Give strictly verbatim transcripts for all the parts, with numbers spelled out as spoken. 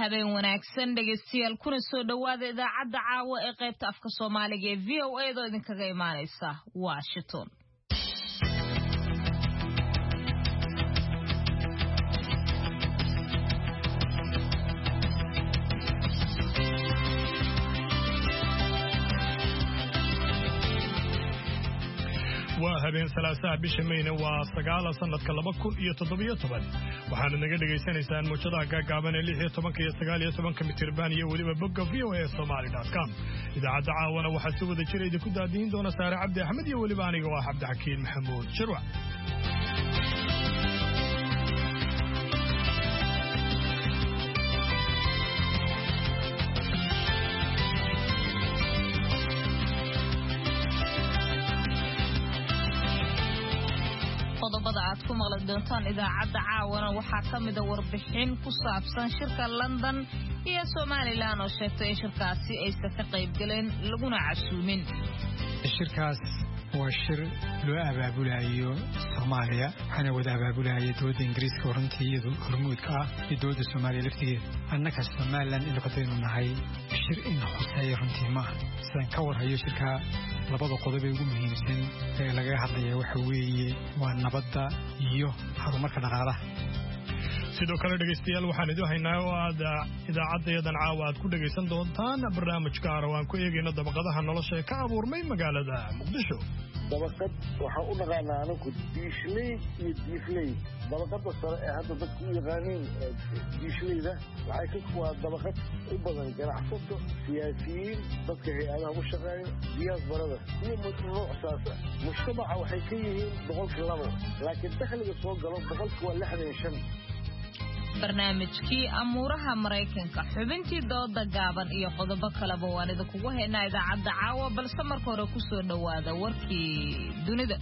habeen wanaagsan dhageystayaal kuna soo dhawaada idaacadda caawa ee qaybta afka Soomaaliga ee V O A da idinkaga imaanaysa Washington. waa habeen salaasaha bisha Mayna waa sagaal sanadka laba kun iyo toddoba iyo toban waxaana naga dhageysanaysaan muujadaha gaagaaban ee lix iyo toban iyo sagaal iyo toban mitirban iyo waliba bogga v o a somali dot com idaacadda caawana waxaa si wada jira idinku daadiin doona Saare Cabdi Axmed iyo waliba aniga waa Cabdi Xakiin Maxamuud Shirwa. ku maqla doontaan idaacadda caawana waxaa kamid ah warbixin ku saabsan shirka London iyo Somaliland oo sheegtay in shirkaasi aysan ka qayb galeen laguna casuumin. shirkaas waa shir loo abaabulayo Soomaaliya waxaana wada abaabulayo dowladda Ingiriiska oo runtii iyadu hormuudka ah iyo dowladda Soomaaliya laftigeeda annaka Somaliland in qodaynu nahay shir in xuseeyo runtii ma san ka warhayo shirka labada qodob ee ugu muhiimsan ee laga hadlayo waxa weeye waa nabadda iyo horumarka dhaqaalaha. sidoo kale dhageystayaal waxaan idin haynaa oo aad idaacadeedan caawa aad ku dhageysan doontaan barnaamij gaar ah oo aan ku eegayno dabaqadaha nolosha ee ka abuurmay magaalada Muqdisho. dabaqad waxaan u naqaanaa anagu diishley iyo diifley. dabaqada sare ee hadda dadku u yaqaaniin diishleyda waxay ka waa dabaqad u badan ganacsato, siyaasiyiin, dadka hay'adaha u shaqeeya, diyaasbarada iyo noocaas. mujtamaca waxay ka yihiin boqolkiiba labo laakiin dakhliga soo galo boqolkiiba lixdan iyo shan. barnaamijkii amuuraha Mareykanka xubintii dooda gaaban iyo qodobo kale oo aan idinku haynaa idaacadda caawa balse marka hore ku soo dhawaada warkii dunida.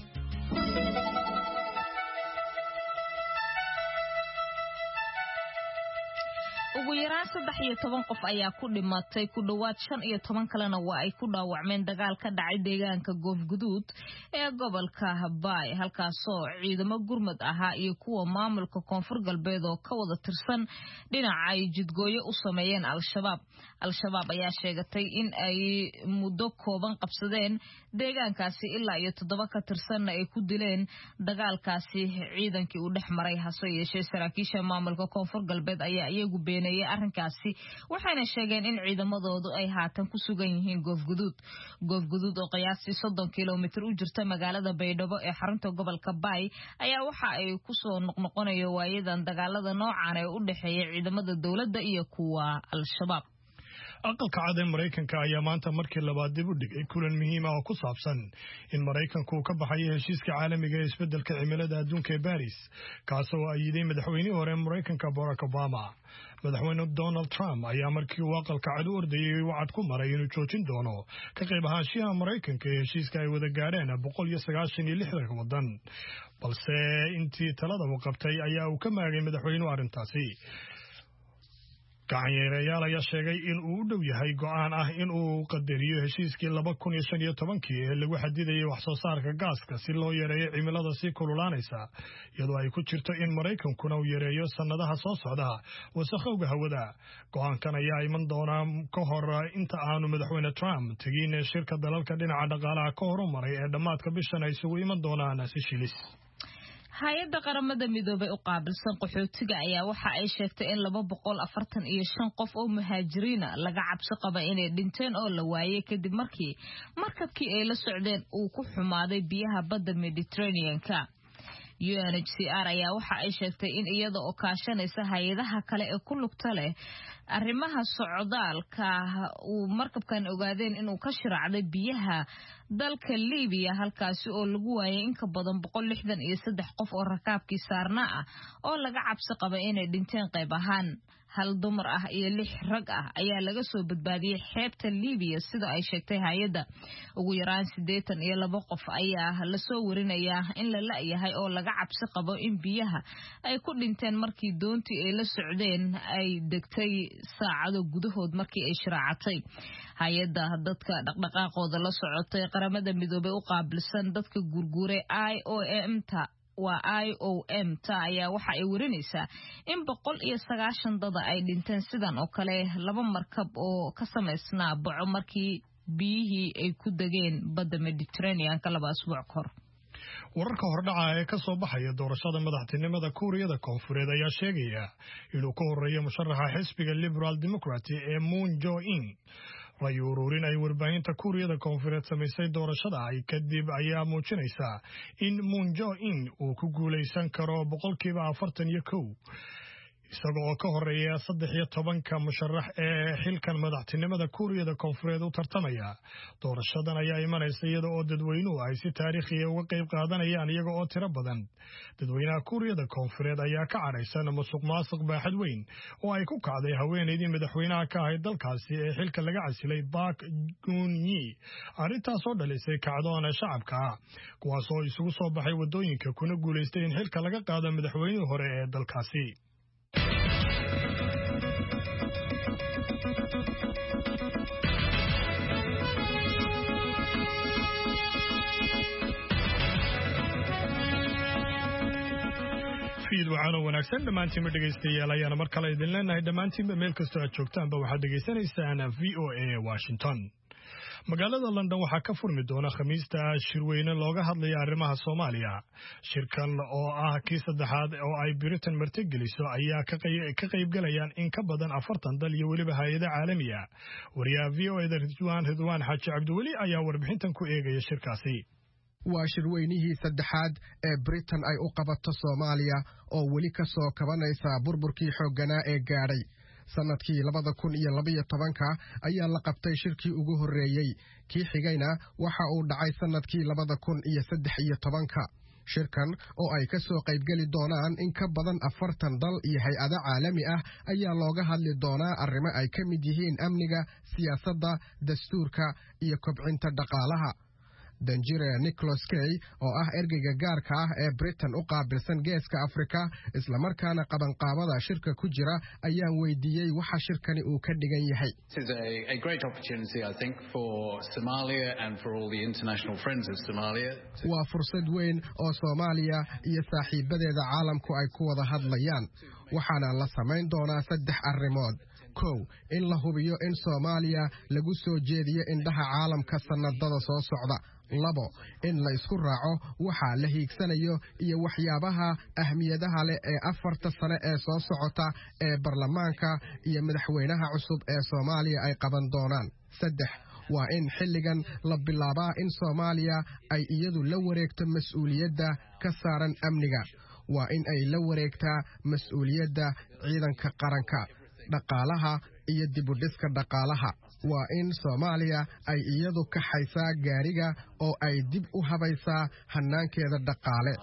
ugu yaraan saddex iyo toban qof ayaa ku dhimatay ku dhawaad shan iyo toban kalena waa ay ku dhaawacmeen dagaal ka dhacay deegaanka Goofguduud ee gobolka Habay halkaasoo ciidamo gurmad ahaa iyo kuwa maamulka koonfur galbeed oo ka wada tirsan dhinaca ay jidgooyo u sameeyeen al-shabaab. al-shabaab ayaa sheegatay in ay muddo kooban qabsadeen deegaankaasi ilaa iyo toddoba ka tirsan ay ku dileen dagaalkaasi ciidankii uu dhex maray hase yeeshee saraakiisha maamulka koonfur galbeed ayaa iyagu beenayay arrinkaasi waxayna sheegeen in ciidamadoodu ay haatan ku sugan yihiin Goofguduud. Goofguduud oo qiyaastii soddon kiiloomitir u jirta magaalada Baydhabo ee xarunta gobolka Bay ayaa waxa ay ku soo noqnoqonayo waayadan dagaalada noocan ee u dhaxeeya ciidamada dawladda iyo kuwa al-shabaab. aqalka cad ee Mareykanka ayaa maanta markii labaad dib u dhigay kulan muhiim ah oo ku saabsan in Mareykanku ka baxayo heshiiska caalamiga ee isbeddelka cimilada adduunka ee Paris kaasoo ay yidhi madaxweynihii hore Mareykanka Barack Obama. madaxweyne Donald Trump ayaa markii uu aqalka cad u ordayay wacad ku maray inuu joojin doono ka qayb ahaanshiyaha Mareykanka ee heshiiska ay wada gaareen boqol iyo sagaashan iyo lix wadan balse intii talada uu qabtay ayaa uu ka maagay madaxweynuhu arrintaasi. gacanyareyaal ayaa sheegay in uu u dhow yahay go'aan ah in uu qadariyo heshiiskii laba kun iyo shan iyo tobankii ee lagu xadidayay wax soo saarka gaaska si loo yareeyo cimilada sii kululaanaysa iyadoo ay ku jirto in Mareykankuna uu yareeyo sanadaha soo socda wasakhowga hawada. go'aankan ayaa iman doona ka hor inta aanu madaxweyne Trump tegin shirka dalalka dhinaca dhaqaalaha ka horumaray ee dhamaadka bishan ay isugu iman doonaan Seychelles. hay'adda qaramada midoobay u qaabilsan qaxootiga ayaa waxa ay sheegtay in laba boqol afartan iyo shan qof oo muhaajiriin laga cabsi qaba inay dhinteen oo la waayay kadib markii markabkii ay la socdeen uu ku xumaaday biyaha badda Mediterranean-ka. U N H C R ayaa waxa ay sheegtay in iyada oo kaashanaysa hay'adaha kale ee ku lugta leh arrimaha socdaalka uu markabkan ogaadeen inuu ka shiraacday biyaha dalka Liibiya halkaasi oo lagu waayay in ka badan boqol lixdan iyo saddex qof oo rakaabkii saarnaa ah oo laga cabsi qaba inay dhinteen qayb ahaan. hal dumar ah iyo lix rag ah ayaa laga soo badbaadiyay xeebta Liibiya sida ay sheegtay hay'adda. ugu yaraan siddeetan iyo laba qof ayaa la soo warinayaa in la la'yahay oo laga cabsi qabo in biyaha ay ku dhinteen markii doontii ay la socdeen ay degtay saacado gudahood markii ay shiraacatay. hay'adda dadka dhaqdhaqaaqooda la socotay qaramada midoobay u qaabilsan dadka gurguuray I O M ta waa I O M ta ayaa waxa ay warinaysaa in boqol iyo sagaashan dad ay dhinteen sidan oo kale laba markab oo ka samaysnaa baco markii biyihii ay ku dageen badda Mediterranean-ka laba asbuuc kahor. wararka hordhaca ee ka soo baxaya doorashada madaxtinimada Kuuriyada Koonfureed ayaa sheegaya inuu ka horeeyo musharaxa xisbiga Liberal Democrat ee Moon Jae-in. ray ururin ay warbaahinta Kuuriyada Koonfureed samaysay doorashada ay kadib ayaa muujinaysa in Moon Jae-in uu ku guuleysan karo boqolkiiba afartan iyo kow isagoo ka horeeya saddex iyo tobanka musharax ee xilkan madaxtinimada Kuuriyada Koonfureed u tartamaya. doorashadan ayaa imanaysa iyada oo dadweynuhu ay si taariikhi ah uga qayb qaadanayaan iyaga oo tiro badan. dadweynaha Kuuriyada Koonfureed ayaa ka caraysan musuqmaasuq baaxad weyn oo ay ku kacday haweeneydii madaxweynaha ka ahayd dalkaasi ee xilka laga casilay Park Geun-hye. arrintaas oo dhalisay kacdoon shacabka ah kuwaas oo isugu soo baxay wadooyinka kuna guuleystay in xilka laga qaado madaxweynihii hore ee dalkaasi. fiidwacano wanaagsan dhammaantiinba dhegaystayaal ayaana mar kale idin leenahay dhammaantiinba meel kastoo aad joogtaanba waxaad dhegaysanaysaan V O A Washington. magaalada London waxaa ka furmi doona khamiista shirweyne looga hadlayo arrimaha Soomaaliya. shirkan oo ah kii saddexaad oo ay Britain martigeliso ayaa ka qaybgalayaan in ka badan afartan dal iyo weliba hay'ado caalami ah. wariyaha V O A da Ridwaan Ridwaan Xaaji Cabdiweli ayaa warbixintan ku eegaya shirkaasi. waa shirweynihii saddexaad ee Britain ay u qabato Soomaaliya oo weli ka soo kabanaysa burburkii xoogganaa ee gaadhay. sanadkii labada kun iyo laba iyo tobanka ayaa la qabtay shirkii ugu horreeyey, kii xigayna waxa uu dhacay sanadkii labada kun iyo saddex iyo tobanka. shirkan oo ay ka soo qaybgeli doonaan in ka badan afartan dal iyo hay-ado caalami ah ayaa looga hadli doonaa arrimo ay ka mid yihiin amniga, siyaasadda, dastuurka iyo kobcinta dhaqaalaha. danjire Nicholas Kay oo ah ergeyga gaarka ah ee Britain u qaabilsan geeska Afrika isla markaana qabanqaabada shirka ku jira ayaan weydiiyey waxa shirkani uu ka dhigan yahay. This is a, a great opportunity I think for Somalia and for all the international friends of Somalia. waa fursad weyn oo Soomaaliya iyo saaxiibadeeda caalamku ay ku wada hadlayaan. waxaana la samayn doonaa saddex arrimood. kow, in la hubiyo in Soomaaliya lagu soo jeediyo indhaha caalamka sanadada soo socda. labo, in la isku raaco waxa la hiigsanayo iyo waxyaabaha ahmiyadaha leh ee afarta sane ee soo socota ee baarlamaanka iyo madaxweynaha cusub ee Soomaaliya ay qaban doonaan. saddex, waa in xilligan la bilaabaa in Soomaaliya ay iyadu la wareegto mas'uuliyadda ka saaran amniga. waa in ay la wareegtaa mas'uuliyadda ciidanka qaranka, dhaqaalaha iyo dib u dhiska dhaqaalaha. waa in Soomaaliya ay iyadu kaxaysaa gaariga oo ay dib u habaysaa hanaankeeda dhaqaale.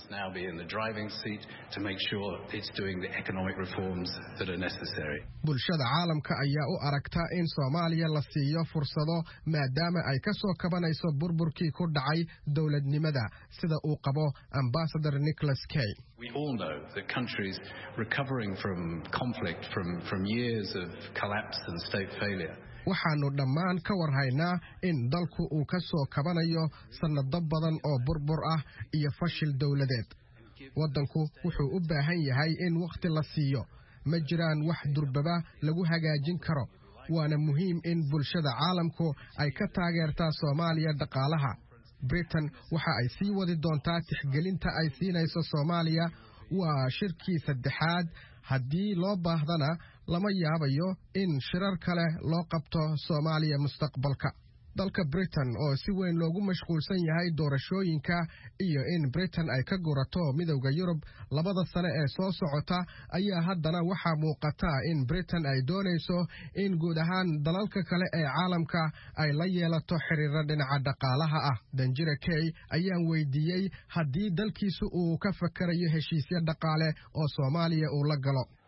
bulshada caalamka ayaa u aragta in Soomaaliya la siiyo fursado maadaama ay ka soo kabanayso burburkii ku dhacay dowladnimada sida uu qabo Ambassador Nicholas Kay. We all know that countries recovering from conflict from from years of collapse and state failure. waxaanu dhammaan ka warhaynaa in dalku uu ka soo kabanayo sanado badan oo burbur ah iyo fashil dowladeed. waddanku wuxuu u baahan yahay in waqti la siiyo. ma jiraan wax durbaba lagu hagaajin karo. waana muhiim in bulshada caalamku ay ka taageertaa Soomaaliya dhaqaalaha. Britain waxa ay sii wadi doontaa tixgelinta ay siinayso Soomaaliya. waa shirkii saddexaad. haddii loo baahdana lama yaabayo in shirar kale loo qabto Soomaaliya mustaqbalka. dalka Britain oo si weyn loogu mashquulsan yahay doorashooyinka iyo in Britain ay ka gurato midowga Yurub labada sane ee soo socota ayaa haddana waxaa muuqata in Britain ay doonayso in guud ahaan dalalka kale ee caalamka ay la yeelato xiriiro dhinaca dhaqaalaha ah. danjire Kay ayaan weydiiyey haddii dalkiisu uu ka fakarayo heshiisyo dhaqaale oo Soomaaliya uu la galo.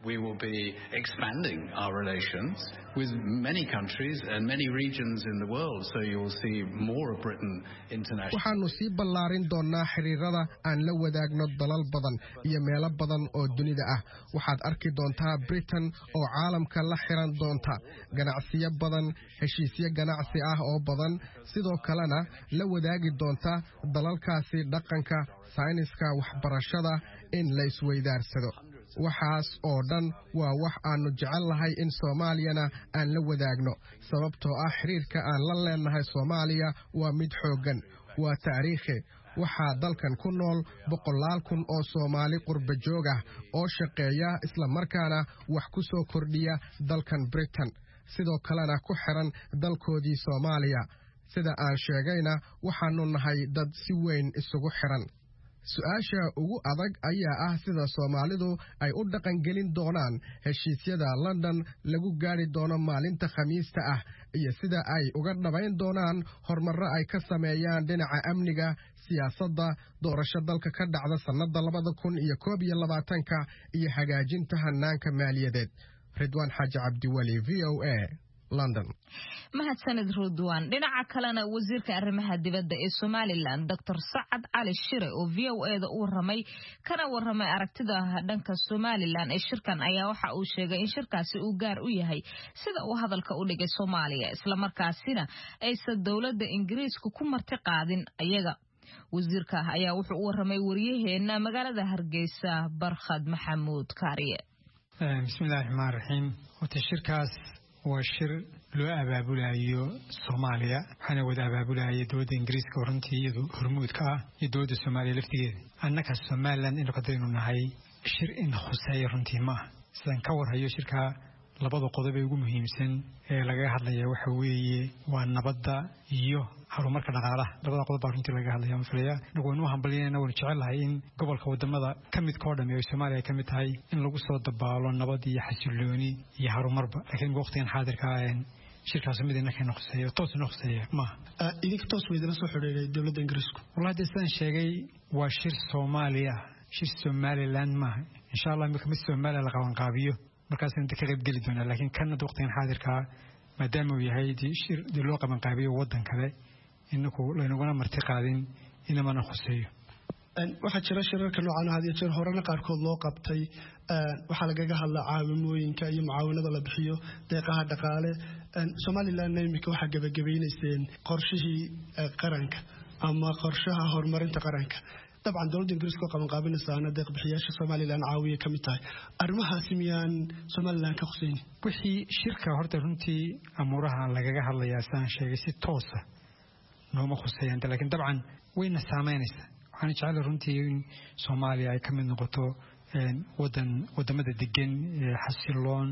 We will be expanding our relations with many countries and many regions in the world, so you will see more of Britain internationally. waxaanu sii ballaarin doonaa xiriirada aan la wadaagno dalal badan iyo meelo badan oo dunida ah. waxaad arki doontaa Britain oo caalamka la xiran doonta ganacsiyo badan, heshiisyo ganacsi ah oo badan, sidoo kalena la wadaagi doonta dalalkaasi dhaqanka, sayniska, waxbarashada in la isweydaarsado. waxaas oo dhan waa wax aanu jecel lahay in Soomaaliyana aan la wadaagno, sababtoo ah xiriirka aan la leenahay Soomaaliya waa mid xooggan, waa taariikhi. waxaa dalkan ku nool boqolaal kun oo Soomaali qurba joog ah oo shaqeeya isla markaana wax ku soo kordhiya dalkan Britain, sidoo kalena ku xiran dalkoodii Soomaaliya. sida aan sheegayna waxaanu nahay dad si weyn isugu xiran. su-aasha ugu adag ayaa ah sida Soomaalidu ay u dhaqan gelin doonaan heshiisyada London lagu gaari doono maalinta Khamiista ah iyo sida ay uga dhabayn doonaan horumarro ay ka sameeyaan dhinaca amniga, siyaasadda, doorasho dalka ka dhacda sanadda labada kun iyo koob iyo labaatanka iyo hagaajinta hanaanka maaliyadeed. Ridwaan Xaaji Cabdiwali, V O A, London. mahadsanid Ridwaan. dhinaca kalena wasiirka arrimaha dibadda ee Somaliland Doctor Sacad Cali Shire oo V O A da u waramay kana waramay aragtida dhanka Somaliland ee shirkan ayaa waxa uu sheegay in shirkaasi uu gaar u yahay sida uu hadalka u dhigay Soomaaliya, isla markaasina aysan dawladda Ingiriiska ku marti qaadin ayaga. wasiirka ayaa wuxuu u waramay wariyaheena magaalada Hargeysa Barkhad Maxamuud Kaariye. bismillaahir rahmaanir rahiim. wata shirkaas waa shir loo abaabulayo Soomaaliya, waxaana wada abaabulaya dowladda Ingiriiska oo runtii iyadu hormuud ka ah iyo dowladda Soomaaliya laftigeeda. annaka Somaliland in qadaynu nahay shir in khuseeyo runtii ma aha. sidaan ka warhayo shirka labada qodob ee ugu muhiimsan ee laga hadlayo waxa weeye waa nabadda iyo horumarka dhaqaalaha. labada qodob baa runtii laga hadlayo mafalaya. nagu hambalyeena waan jecelahay in gobolka wadamada ka mid ka dhammeeyo Soomaaliya ka mid tahay in lagu soo dabaalo nabad iyo xasilooni iyo horumarba. laakiin waqtigan xaadirka ah shirkaas mid inaka noqoseeyo toos noqoseeyo ma idinka toos weydana soo xiriiray dawladda Ingiriiska. wallahi sidaan sheegay waa shir Soomaaliya, shir Somaliland ma insha Allah ma kamid Soomaaliya la qaban qaabiyo markaas inta ka qayb gali doona. laakiin kan waqtigan xaadirka maadaama uu yahay shir loo qaban qaabiyo wadan kale inaku laynaguna marti qaadin inama noqoseeyo. waxaa jira shirarka noocan ah iyo jeer horena qaarkood loo qabtay. waxaa lagaga hadlaa caawimooyinka iyo mucaawinada la bixiyo, deeqaha dhaqaale. Somaliland imika waxaa gabagabaynayseen qorshihii qaranka ama qorshaha horumarinta qaranka. dabcan dowladda Ingiriiska oo qaban qaabinaysaana deeq bixiyaasha Somaliland caawiye ka mid tahay. arrimahaasi miyaan Somaliland ka khusaynin? wixii shirka horta runtii amuuraha lagaga hadlayaa saan sheegay si toos ah nooma khusayaan, laakiin dabcan wayna saameynaysaa. waxaan jecelahay runtii in Soomaaliya ay ka mid noqoto wadan wadamada degan xasiloon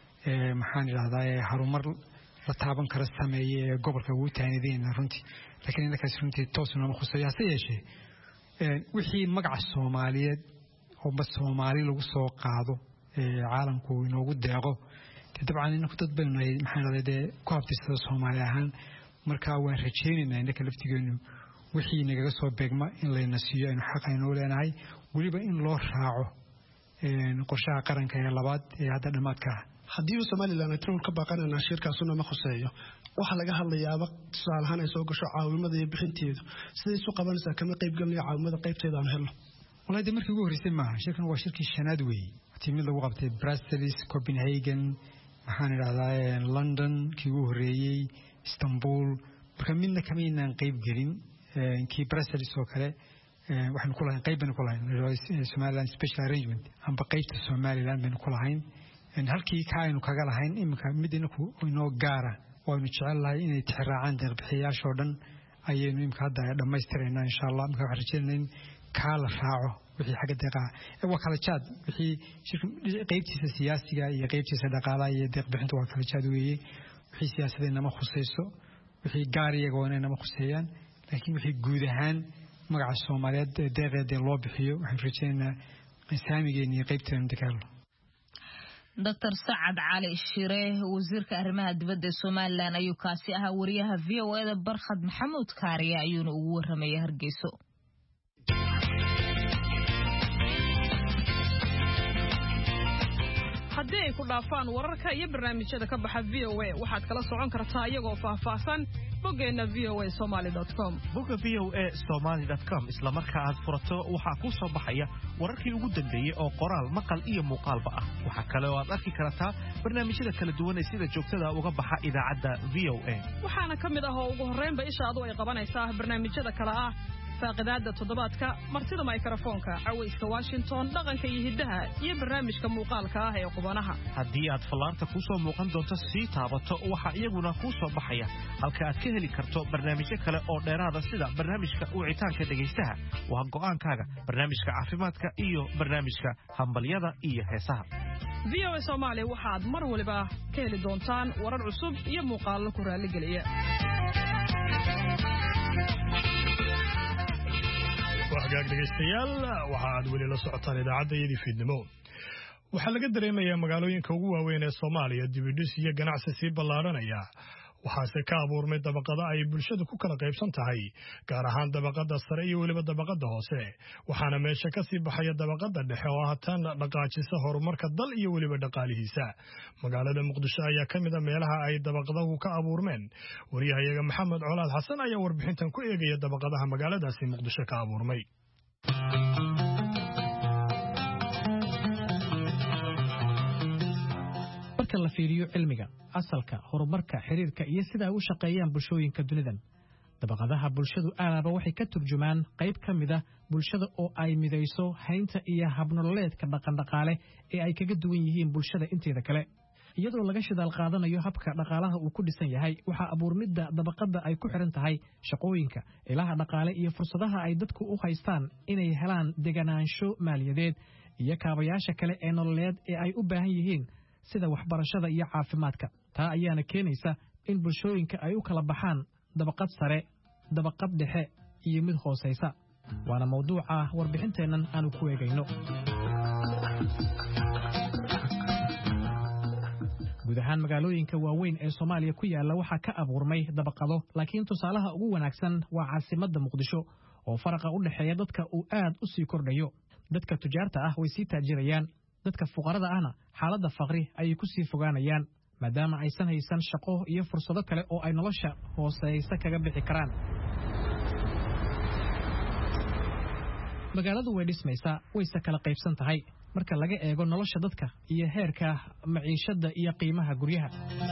maxaan yiraahdaa horumar la taaban kara sameeyay gobolka ugu taanideen runtii. laakiin inakaas runtii toos nooma khusayaan. hase yeeshee wixii magaca Soomaaliyeed oo bas Soomaali lagu soo qaado caalamku inoogu deeqo dabcan in ku dad badan ay maxaan yiraahdaa ku habtisada Soomaali ahaan. marka waan rajaynaynaa inaka laftigeenu wixii naga soo beegma in la nasiyo in xaq aynu leenahay, waliba in loo raaco qorshaha qaranka ee labaad ee hadda dhamaadka ah. haddii Somaliland ay trul ka baaqanayna shirkaasuna ma khuseeyo, waxa laga hadlayaa tusaale ahaan ay soo gasho caawimada iyo bixinteedu sidii isu qabanaysaa kama qayb galnay caawimada qaybteeda aan helno. wallahi markii ugu horeysay maaha, shirkan waa shirkii shanaad weey. timid lagu qabtay Brussels, Copenhagen, maxaan yiraahdaa London kii ugu horeeyay, Istanbul. marka midna kama inaan qayb galin kii Brussels oo kale waxaan ku lahayn qayban ku lahayn Somaliland special arrangement amba qaybta Somaliland baan ku lahayn in halkii ka aynu kaga lahayn imika mid inaku inoo gaara oo aynu jecelahay inay tixraacaan deeq bixiyaasha oo dhan ayaynu imika hadda dhammaystirnaa insha Allah. marka waxaan rajaynaynaa ka la raaco wixii xagga deeqa ee waa kala jaad wixii qaybtiisa siyaasiga iyo qaybtiisa dhaqaalaha iyo deeq bixinta waa kala jaad weeye. wixii siyaasadeena ma khusayso, wixii gaar iyaga wana ma khuseeyaan, laakiin wixii guud ahaan magaca Soomaaliyeed deeqeeda loo bixiyo waxaan rajaynaynaa saamigeena iyo qaybteena dagaal. Doctor Sacad Cali Shire wasiirka arrimaha dibadda Somaliland ayuu kaasi ahaa. wariyaha V O A da Barkhad Maxamuud Kaariye ayuuna ugu waramay Hargeyso. haddii ay ku dhaafaan wararka iyo barnaamijyada ka baxa V O A waxaad kala socon kartaa iyagoo faahfaahsan boggeena v o a somali dot com bogga v o a somali dot com isla marka aad furato waxaa kuu soo baxaya wararkii ugu dambeeyey oo qoraal maqal iyo muuqaalba ah waxaa kale oo aad arki kartaa barnaamijyada kala duwan ee sida joogtada uga baxa idaacadda V O A waxaana ka mid ah oo ugu horreynba ishaadu ay qabanaysaa barnaamijyada kale ah faaqidaada toddobaadka martida mikrofoonka cawayska Washington dhaqanka iyo hidaha iyo barnaamijka muuqaalka ah ee qubanaha haddii aad falaarta ku soo muuqan doonto si taabato waxa iyaguna ku soo baxaya halka aad ka heli karto barnaamijyo kale oo dheeraada sida barnaamijka wicitaanka dhageystaha waa go'aankaaga barnaamijka caafimaadka iyo barnaamijka hambalyada iyo heesaha V O A Soomaali waxaad mar waliba ka heli doontaan warar cusub iyo muuqaallo ku raali geliya wahagaag dhegaystayaal waxa aad weli la socotaan idaacaddayadii fiidnimo waxaa laga dareemayaa magaalooyinka ugu waaweyn ee Soomaaliya dibidhis iyo ganacsi sii ballaaranaya waxaase ka abuurmay dabaqada ay bulshadu ku kala qaybsan tahay gaar ahaan dabaqada sare iyo weliba dabaqada hoose waxaana meesha ka sii baxaya dabaqada dhexe oo haatan dhaqaajisa horumarka dal iyo weliba dhaqaalihiisa magaalada Muqdisho ayaa ka mid ah meelaha ay dabaqadahu ka abuurmeen wariyahayaga Maxamed Colaad Xasan ayaa warbixintan ku eegaya dabaqadaha magaaladaasi Muqdisho ka abuurmay la fiiriyo cilmiga asalka horumarka xiriirka iyo sida ay u shaqeeyaan bulshooyinka dunidan dabaqadaha bulshadu aalaaba waxay ka turjumaan qayb ka mid ah bulshada oo ay midayso haynta iyo habnololeedka dhaqan-dhaqaale ee ay kaga duwan yihiin bulshada inteeda kale iyadoo laga shidaal qaadanayo habka dhaqaalaha uu ku dhisan yahay waxaa abuurmidda dabaqada ay ku xiran tahay shaqooyinka ilaha dhaqaale iyo fursadaha ay dadku u haystaan inay helaan deganaansho maaliyadeed iyo kaabayaasha kale ee nololeed ee ay u baahan yihiin sida waxbarashada iyo caafimaadka taa ayaana keenaysa in bulshooyinka ay u kala baxaan dabaqad sare dabaqad dhexe iyo mid hoosaysa waana mawduuca warbixinteennan aanu ku eegayno guud ahaan magaalooyinka waaweyn ee Soomaaliya ku yaala waxaa ka abuurmay dabaqado laakiin tusaalaha ugu wanaagsan waa caasimadda Muqdisho oo faraqa u dhaxeeya dadka uu aad u sii kordhayo dadka tujaarta ah way sii taajirayaan dadka fuqarada ahna xaaladda faqri ayay ku sii fogaanayaan maadaama aysan haysan shaqo iyo fursado kale oo ay nolosha hooseysa kaga bixi karaan magaaladu way dhismaysaa wayse kala qaybsan tahay marka laga eego nolosha dadka iyo heerka maciishada iyo qiimaha guryaha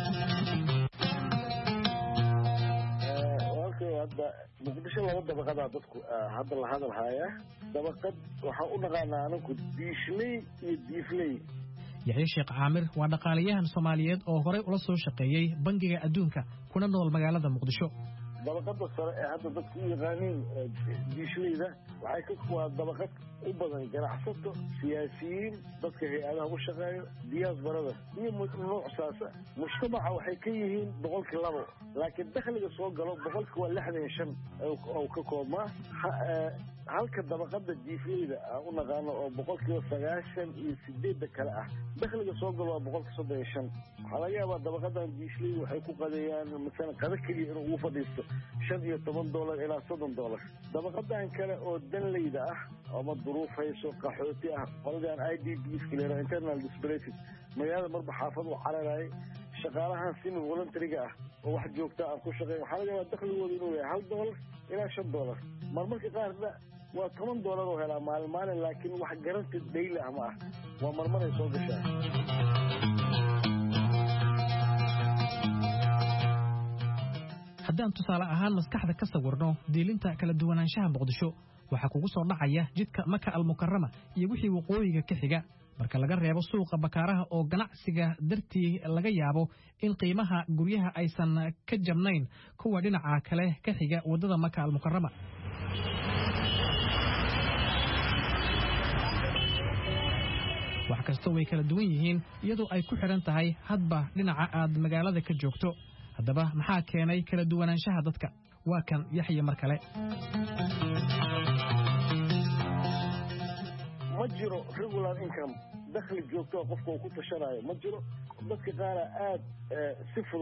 muqdisho laba dabaqadaa dadku hadda la hadal haya dabaqad waxaan u dhaqaanaa anagu diishley iyo diifley yaxye sheekh caamir waa dhaqaalayahan Soomaaliyeed oo horey ula soo shaqeeyay bangiga adduunka kuna nool magaalada Muqdisho dabaqada sare ee hadda dadku u yaqaaniin diishleyda waxay ka kuwaa dabaqad u badan ganacsato siyaasiyiin dadka hay'adaha u shaqeeya diyaasbarada iyo nuucsaasa mujtamaca waxay ka yihiin boqolkii labo laakiin dakhliga soo galo boqolkii waa lixdan iyo shan oo ka koobmaa halka dabaqada diifleyda aan u naqaano oo boqolkiiba sagaashan iyo sideedda kale ah dakhliga soo galo waa boqolka soddon iyo shan waxaa laga yaabaa dabaqadan diifleyda waxay ku qadeeyaan masalan qada keliya inuu ugu fadhiisto shan iyo toban doolar ilaa soddon doolar dabaqadan kale oo danleyda ah ama duruuf hayso qaxooti ah qoladan I D P skilera internal displaced magaalada marba xaafad u cararayay shaqaalahan simi voluntary ah oo wax joogta aan ku shaqeeyo waxaa laga yaabaa dakhligooda inuu yahay hal doolar ilaa shan doolar marmarka qaarna waa toban doolar oo helaa maalin maalin laakiin wax garanti daily ah ma ah waa marmaray soo gashaa haddaan tusaale ahaan maskaxda ka sawirno diilinta kala duwanaanshaha Muqdisho waxaa kugu soo dhacaya jidka Maka al-Mukarrama iyo wixii waqooyiga ka xiga marka laga reebo suuqa bakaaraha oo ganacsiga dartii laga yaabo in qiimaha guryaha aysan ka jabnayn kuwa dhinaca kale ka xiga wadada Maka al-Mukarrama wax kasta way kala duwan yihiin iyadoo ay ku xiran tahay hadba dhinaca aad magaalada ka joogto haddaba maxaa keenay kala duwanaanshaha dadka waa kan yaxye mar kale ma jiro regular income dakhli joogto qofka uu ku tashanayo ma jiro dadka qaar aad si fudud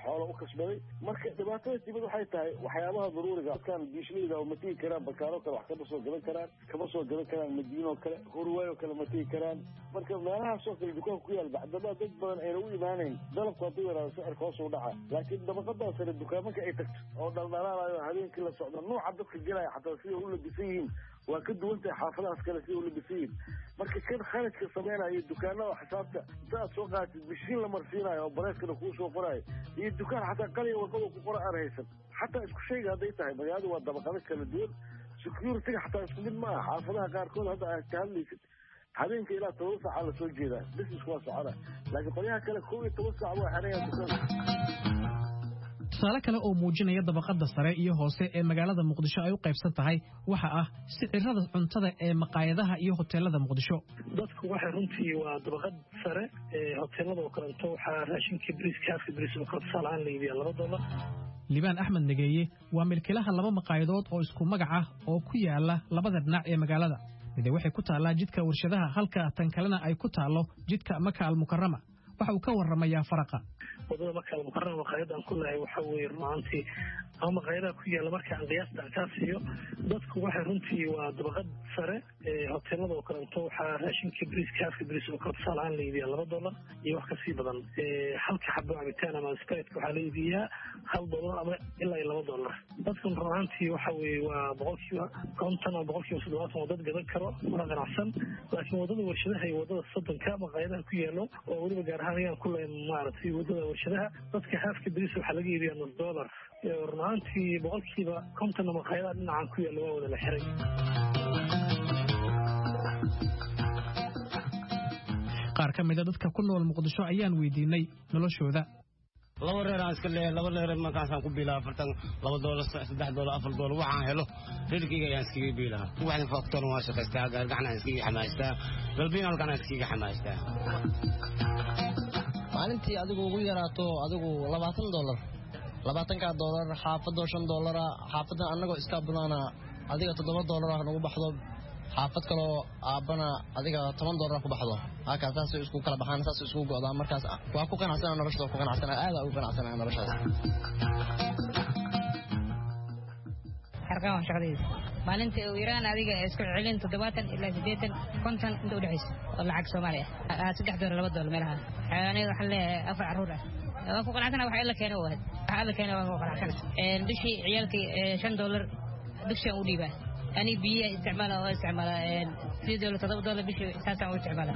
xoolo u kasbaday marka dhibaatada timid waxay tahay waxyaabaha daruuriga dadkan diishleyda oo ma tigi karaan bakaaro kale wax kama soo gadan karaan kama soo gadan karaan madiino kale hurwaayo kale ma tigi karaan marka meelahaas oo kale dukaan ku yaal bacdaba dad badan ayna u imaanayn dalabku hadduu yaraado sicirka hoos u dhaca laakiin dabaqadaa sare dukaamanka ay tagto oo dhaldhalaalayo habeenkii la socdo nuuca dadka gelaya xataa sida u labisan yihiin waa ka duwan tahay xaafadahaas kale sida u labisan yihiin marka kan khaladka samaynayo dukaanada xisaabta inta aad soo qaatid bishiin la marsiinayo oo bareeskana kuu soo qorayo iyo dukaan xataa qaliya warqada ku qora aan haysan xataa isku shayga hadday tahay magaaladu waa dabaqado kala duwan security-ga xataa isku mid ma aha xaafadaha qaarkood hadda aad ka hadlaysid habeenka ilaa toban saaca la soo jeedaa business waa socona laakiin qolyaha kale kow iyo toban saac waa xerayaan dukaanka tusaale kale oo muujinaya dabaqada sare iyo hoose ee magaalada muqdisho ay u qaybsan tahay waxa ah sicirada cuntada ee maqaayadaha iyo hoteelada muqdisho dadku waxay runtii waa dabaqad sare ee hoteelada oo kaleeto waxaa raashinka bariiska haafka bariis oo kale tusaale ahaan la iibiyaa laba dollar libaan axmed negeeye waa milkilaha laba maqaayadood oo isku magac ah oo ku yaala labada dhinac ee magaalada mide waxay ku taallaa jidka warshadaha halka tan kalena ay ku taallo jidka maka almukarama waxa uu ka warramayaa faraqa wadada maka almukarama maqaayadan ku leeyahay waxa weeye runaantii ama maqaayadaha ku yaala marka aan qiyaasta aan kaa siiyo dadku waxay runtii waa dabaqad sare ee hoteelada oo kaleeto waxaa raashinka bariiska haafka bariis oo kale tusaale ahaan la iibiyaa laba dollar iyo wax kasii badan halka xabo cabitaan ama spiritka waxaa la iibiyaa hal dollar ama ilaa iyo laba dollar dadkan runaantii waxa weeye waa boqolkiiba konton ama boqolkiiba toddobaatan oo dad gadan karo una ganacsan laakiin wadada warshadaha iyo wadada soddonka maqaayadaha ku yaalo oo weliba gaar ahaan ayaan ku leyn maaragtay wadada warshadaha dadka haafka bariis waxaa laga iibiyaa nus dollar runaantii boqolkiiba konton maqaayadaha dhinacan ku yaalla waa wada la xiray qaar ka mid a dadka ku nool muqdisho ayaan weydiinay noloshooda laba reer aan iska leeyahay laba reer markaasaan ku biilaa afartan laba doolar saddex doolar afar doolar waxaan helo reerkayga ayaan iskaga biilaha waxaan faktoon waa shaqaystaa gaargacan aan iskaga xamaastaa galbiin halkan aan iskaga xamaastaa maalintii adigu ugu yaraato adigu labaatan doolar labaatankaa doolar xaafadoo shan doolara xaafadan annagoo iska bunaana adiga toddoba doolara nagu baxdo xaafad kaloo aabbana adiga toban doolara ku baxdo halkaas saasay isku kala baxaan saas isku go'daa markaas waa ku qanacsana noloshada ku qanacsana aada ugu qanacsana noloshaas xarqaan shaqadiisa maalinta uu yaraan adiga isku celin toddobaatan ilaa siddeetan konton inta u dhaxaysa oo lacag Soomaali ah saddex doolar laba doolar meelaha aniga waxaan leeyahay afar caruur ah waa ku qanacsana waxa ila keenay waad waxa ila keenay waa ku qanacsana een bishii ciyaalkii shan doolar dugsiga u dhiibaa ani biyo isticmaala oo isticmaala een sidoo doolar todoba doolar bishii saasan u isticmaala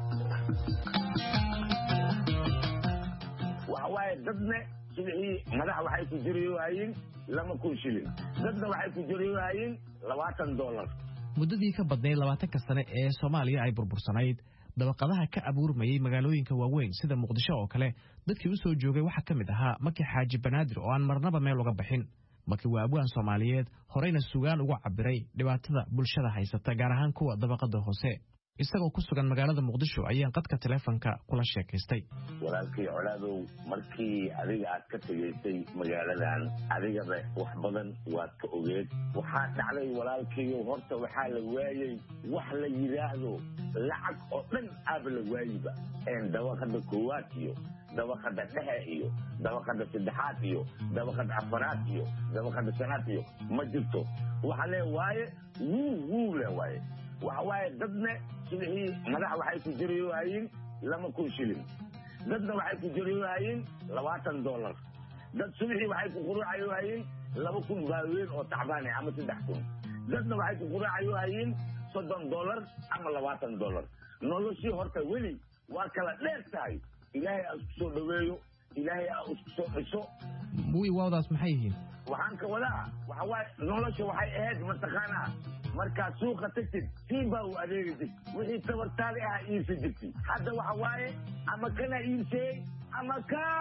waxa waaye dadna sidii madax waxay ku jiriyeen lama kun shilin dadna waxay ku jiriyeen labaatan doolar muddadii ka badnayd labaatanka sane ee Soomaaliya ay burbursanayd dabaqadaha ka abuurmayay magaalooyinka waaweyn sida Muqdisho oo kale dadkii u soo joogay waxa kamid ahaa Maki Xaaji Banaadir oo aan marnaba meel uga bixin Maki waa abwaan Soomaaliyeed horeyna sugaan ugu cabiray dhibaatada bulshada haysata gaar ahaan kuwa dabaqada hoose isagoo ku sugan magaalada Muqdisho ayaan qadka telefoonka kula sheekaystay walaalkii colaadow markii adiga aad ka tageysay magaaladan adigaba wax badan waad ka ogeed waxaa dhacday walaalkii horta waxaa la waayay wax la yiraahdo lacag oo dhan aab la waayiba een dabaqada koowaad iyo dabaqada dhexe iyo dabaqada saddexaad iyo dabaqada afaraad iyo dabaqada shanaad iyo ma jirto waxa le waaye wuu wuu le waaye waxa waaye dadna sidii madax waxay ku jiriyeen lama kun shilin dadna waxay ku jiriyeen labaatan doolar dad sidii waxay ku quracayeen laba kun baaweyn oo tacbaan ah ama saddex kun dadna waxay ku quracayeen soddon doolar ama labaatan doolar noloshii horta weli waa kala dheer tahay ilaahay aad ku soo dhaweeyo ilaahay aad ku soo dhiso muwi waawdaas maxay yihiin waxaan ka wadaa waxa waaye nolosha waxay ahayd mataqaanaa markaad suuqa tagtid siinbaa u adeegi jirtid wixii tabartaadi ah iibsa jirtid hadda waxa waaye ama kana iibsay ama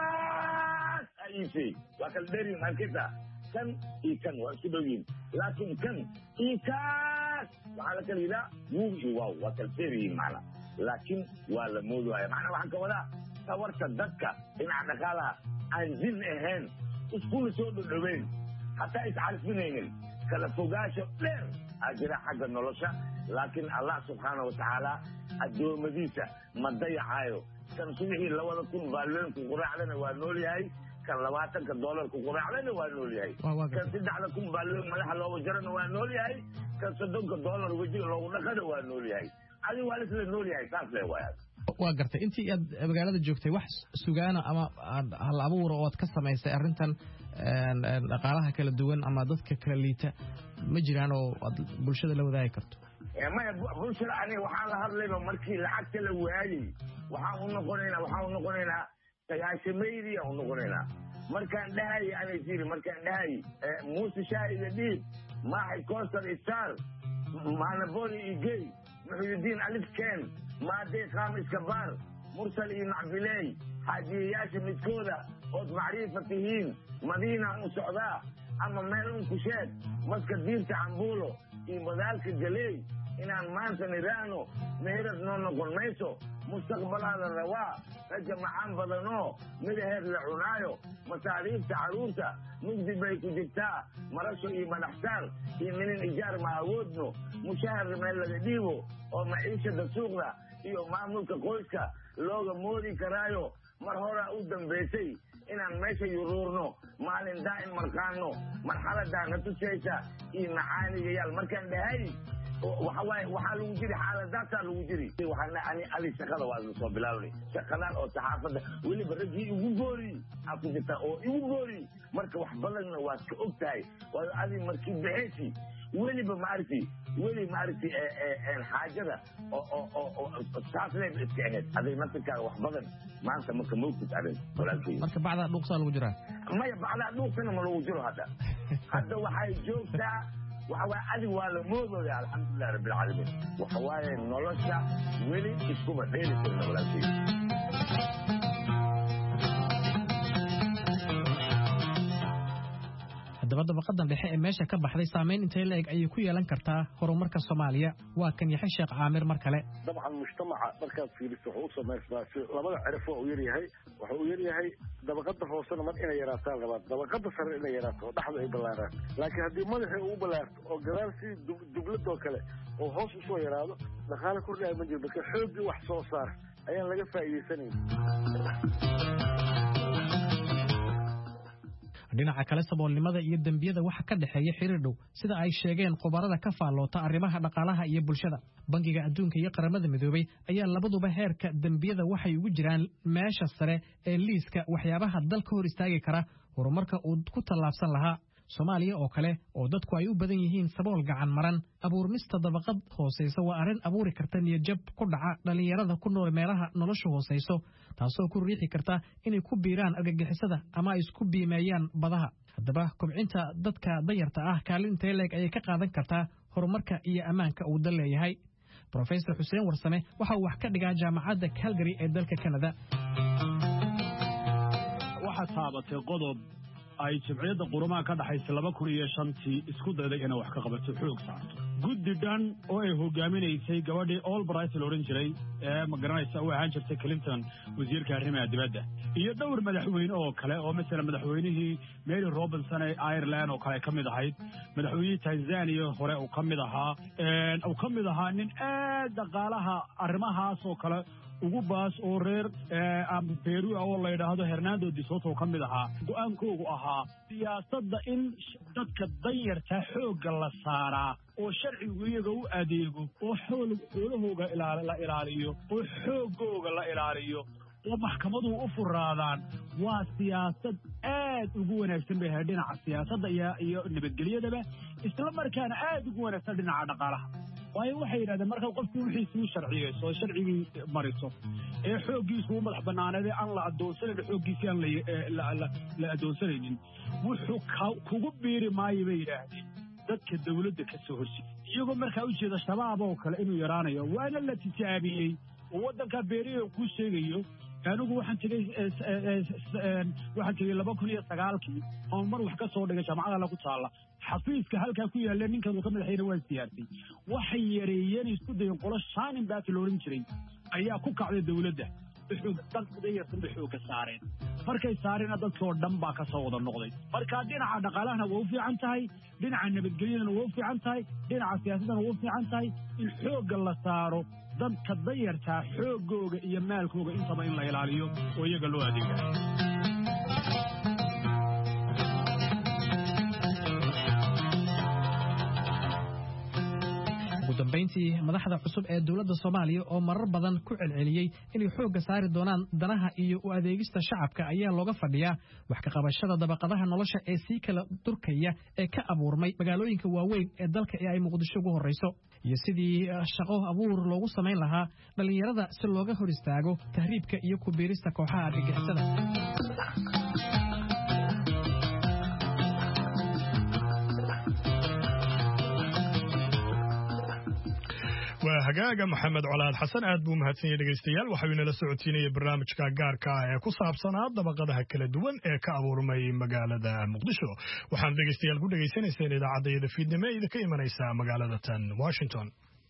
kaas a iibsay waa kala dheeriin arkaysa kan iyo kan waa isku dhowyiin laakiin kan iyo kaas waxaa la kala yidhaa wuug iyo waaw waa kala dheeriyiin macna laakiin waa la moodaya macnaa waxaan ka wadaa tabarta dadka dhinaca dhaqaalaha aan jin ahayn iskula soo dhodhoweyn hataa iscarfinaynin kala fogaasho dheer aa jira xagga nolosha laakiin allah subxaana wa tacaala addoommadiisa ma dayacaayo kan subixii labada kun baalweenku quraacdana waa nool yahay kan labaatanka doolarku quraacdana waa nool yahay kan saddexda kun baa madaxa looga jarana waa nool yahay kan soddonka doolar wejiga loogu dhaqana waa nool yahay adiga waa lisla nool yahay saas le waaya waa gartay intii aad magaalada joogtay wax sugaana ama hal abuura oo aad ka samaysay arrintan dhaqaalaha kala duwan ama dadka kala liita ma jiraan oo aad bulshada la wadaagi karto maya bulshada aniga waxaan la hadlayba markii lacagta la waayey waxaan u noqonaynaa waxaan u noqonaynaa sagaashamaydiya u noqonaynaa markaan dhahay anay jiri markaan dhahay muuse shaahiga dhiib maaxay koostar isaar maanaboni igey muxuudiin alifkeen maadey qaam iskabaar mursal iyo macbiley xaajiyayaasha midkooda ood macriifa tihiin madiina u socdaa ama meel un ku sheeg maska diirta cambuulo iyo madaalka galeey inaan maanta niraano meherad noo noqon mayso mustaqbalaada rawaa raja macaan badanoo midaheed la cunaayo masaariifta carruurta mugdi bay ku jirtaa marasho iyo madaxsaar iyo minin ijaar ma awoodno mushahar meel laga dhiibo oo maciishada suuqda iyo maamulka qoyska looga moodi karaayo mar horaa u dambaysay inaan meesha yuruurno maalin daa'in marqaano marxaladaa na tusaysa iyo macaanigayaal markaan dhahay waxawaaye waxaa lagu jiri xaaladaasaa lagu jiri waxaana ani adi shaqada waa la soo bilaabnay shaqadan oo saxaafadda weliba raggii igu boori aa ku jirtaa oo igu boori marka wax badanna waad ka og tahay waayo adi markii baxaysi weliba maaragti weli maaragti xaajada saasleeba iska ahayd aday naftirkaaga wax badan maanta marka mawkid arin walaalkay marka bacdaa dhuuqsaa lagu jiraa maya bacdaa dhuuqsana ma lagu jiro hadda hadda waxay joogtaa waxawaaye adig waa la moodooya alxamdulilah rabbilcaalamiin waxawaaye nolosha weli iskuma dheeli karna walaalkay haddaba dabaqadan dhexe ee meesha ka baxday saamayn intay la eg ayay ku yeelan kartaa horumarka soomaaliya waa kan yaxay sheekh caamir mar kale dabcan mujtamaca markaad fiiriso wuxuu u samaysmaa si labada cirif waa u yaryahay waxa uu yaryahay dabaqada hoosena mar inay yaraataan rabaan dabaqada sare inay yaraato oo dhexda ay ballaaraan laakiin haddii madaxii uu ballaarto oo gadaal si dubladoo kale oo hoos usoo yaraado dhaqaale kordhaya ma jiro marka xooggii wax soo saar ayaan laga faa'iidaysanayn dhinaca kale saboolnimada iyo dembiyada waxa ka dhexeeya xiriir dhow sida ay sheegeen khubarada ka faalloota arrimaha dhaqaalaha iyo bulshada bangiga adduunka iyo qaramada midoobay ayaa labaduba heerka dembiyada waxay ugu jiraan meesha sare ee liiska waxyaabaha dal ka hor istaagi kara horumarka uu ku tallaabsan lahaa soomaaliya oo kale oo dadku ay u badan yihiin sabool gacan maran abuurmista dabaqad hoosaysa waa arrin abuuri karta niyadjab ku dhaca dhallinyarada ku nool meelaha noloshu hoosayso taasoo ku riixi karta inay ku biiraan argagixisada ama ay isku biimeeyaan badaha haddaba kobcinta dadka danyarta ah kaalin intee leeg ayay ka qaadan kartaa horumarka iyo ammaanka uu dal leeyahay brofesor xuseen warsame waxa uu wax ka dhigaa jaamacadda calgary ee dalka canada waxaad taabatay qodob ay jabciyadda qurumaha ka dhaxaysa laba kun iyo shantii isku dayday inay wax ka qabato xoog saarto guddi dhan oo ay hogaaminaysay gabadhii olbright la odhan jiray ee magaranaysa u ahaan jirtay clinton wasiirka arrimaha dibadda iyo dhowr madaxweyne oo kale oo masala madaxweynihii mary robinson ee ireland oo kale ka mid ahayd madaxweynihii tanzania hore uu ka mid ahaa uu ka mid ahaa nin aad dhaqaalaha arrimahaas oo kale ugu baas oo reer peru oo la yidhaahdo hernando de soto ka mid ahaa go-aankoogu ahaa siyaasadda in dadka danyarta xoogga la saaraa oo sharcigu iyaga u adeego oo xoolahooga la ilaaliyo oo xooggooga la ilaaliyo oo maxkamaduhu u furaadaan waa siyaasad aad ugu wanaagsan bay ahayd dhinaca siyaasadda iyo nabadgelyadaba isla markaana aad ugu wanaagsan dhinaca dhaqaalaha waayo waxay yidhahdeen markaad qofkii wixiisii u sharciyeyso oo sharcigii mariso ee xooggiisu u madax bannaaneedee aan la addoonsanayn xooggiisii aan la addoonsanaynin wuxuu kugu biiri maayo bay yidhaahdeen dadka dawladda ka soo horjeeda iyagoo markaa u jeeda shabaab oo kale inuu yaraanayo waana la tijaabiyey oo waddankaa beeriyo kuu sheegayo anigu waxaan tegey waxaan tegey laba kun iyo sagaalkii oo mar wax ka soo dhigay jaamacada alla ku taalla xafiiska halkaa ku yaalla ninkan uu ka madaxayna waa siyaartay waxay yareeyeen isku dayen qolo shaanin baati la odhan jiray ayaa ku kacday dawladda dadkudayarsan bay xoogga saareen markay saareenna dadkoo dhan baa ka soo wada noqday marka dhinaca dhaqaalahana waa u fiican tahay dhinaca nabadgelyadana waa u fiican tahay dhinaca siyaasaddana waa u fiican tahay in xoogga la saaro dadka danyartaa xooggooga iyo maalkooga intaba in la ilaaliyo oo iyaga loo adeega dambeyntii madaxda cusub ee dowladda Soomaaliya oo marar badan ku celceliyay inay xoogga saari doonaan danaha iyo u adeegista shacabka ayaa looga fadhiyaa wax ka qabashada dabaqadaha nolosha ee sii kala durkaya ee ka abuurmay magaalooyinka waaweyn ee dalka ee ay Muqdisho ugu horeyso iyo sidii shaqo abuur loogu sameyn lahaa dhalinyarada si looga hor istaago tahriibka iyo ku biirista kooxaha argagixisada. waa hagaaga maxamed colaad xasan aad buu mahadsan yahay dhageystayaal waxa uu inala socodsiinayay barnaamijka gaarka ah ee ku saabsanaa dabaqadaha kala duwan ee ka abuurmay magaalada Muqdisho waxaan dhageystayaal ku dhageysanaysaan idaacadda fiidnimo ee ka imanaysa magaalada tan Washington.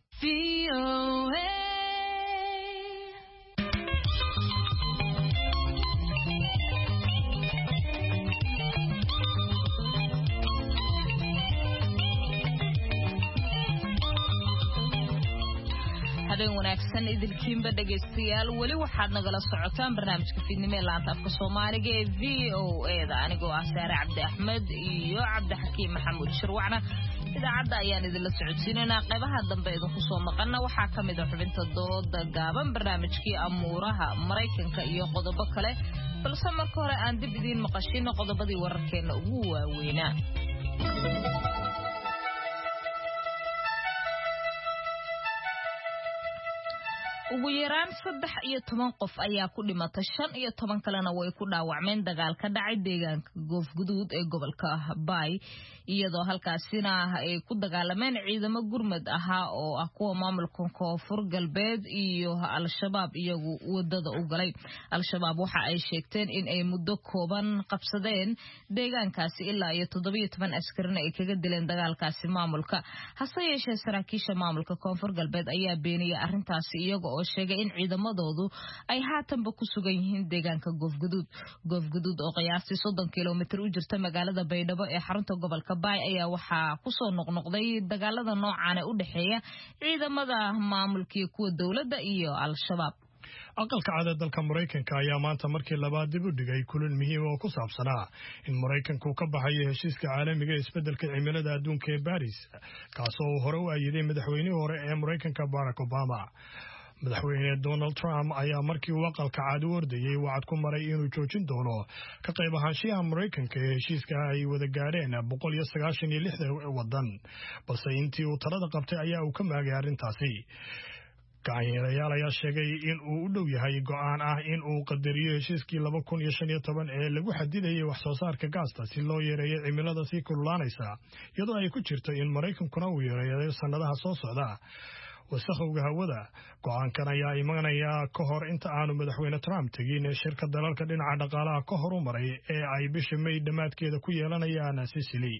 habeen wanaagsan idilkiinba dhageystayaal wali waxaad nagala socotaan barnaamijka fiidnimo ee laanta afka Soomaaliga ee V O A da anigoo ah Saare Cabdi Axmed iyo Cabdi Xakiim Maxamuud Shirwacna idaacadda ayaan idinla socodsiinaynaa qaybaha dambe idinku soo maqana waxaa ka mid ah xubinta dooda gaaban barnaamijkii amuuraha Mareykanka iyo qodobo kale balse marka hore aan dib idiin maqashino qodobadii wararkeena ugu waaweynaa. ugu yaraan saddex iyo toban qof ayaa ku dhimatay shan iyo toban kalena way ku dhaawacmeen dagaal ka dhacay deegaanka Goofguduud ee gobolka Bay iyadoo halkaasina ay ku dagaalameen ciidamo gurmad ahaa oo ah kuwa maamulka Koonfur Galbeed iyo Al-Shabaab iyagu wadada u galay. Al-Shabaab waxa ay sheegteen in ay muddo kooban qabsadeen deegaankaasi ilaa iyo toddoba iyo toban askarina ay kaga dileen dagaalkaasi maamulka. Hase yeeshee saraakiisha maamulka Koonfur Galbeed ayaa beeniyay arrintaasi iyagoo oo sheegay in ciidamadoodu ay haatanba ku sugan yihiin deegaanka Goofguduud. Goofguduud oo qiyaastii soddon kiiloomitir u jirta magaalada Baydhabo ee xarunta gobolka Bay ayaa waxaa ku soo noqnoqday dagaalada noocan ee u dhaxeeya ciidamada maamulka kuwa dawladda iyo Al-Shabaab. aqalka cad ee dalka Mareykanka ayaa maanta markii labaad dib u dhigay kulan muhiim oo ku saabsanaa in Mareykanku ka baxayo heshiiska caalamiga ee isbeddelka cimilada adduunka ee Paris kaasoo hore u ayiday madaxweynihii hore ee Mareykanka Barack Obama. madaxweyne Donald Trump ayaa markii uu aqalka cad u ordayay wacd ku maray inuu joojin doono ka qayb ahaanshiyaha Mareykanka ee heshiiska ay wada gaadheen boqol iyo sagaashan iyo lix wadan balse intii uu talada qabtay ayaa uu ka maagay arrintaasi. Gacanyaalayaal ayaa sheegay in uu u dhow yahay go'aan ah in uu qadariyo heshiiskii laba kun iyo shan iyo toban ee lagu xadidayay wax soo saarka gaasta si loo yareeyo cimilada sii kululaanaysa iyadoo ay ku jirto in Mareykankuna uu yareeyo sanadaha soo socda wasakhowga hawada. go'aankan ayaa imanaya ka hor inta aanu madaxweyne Trump tegin shirka dalalka dhinaca dhaqaalaha ka hor u maray ee ay bisha May dhamaadkeeda ku yeelanayaan Sicily.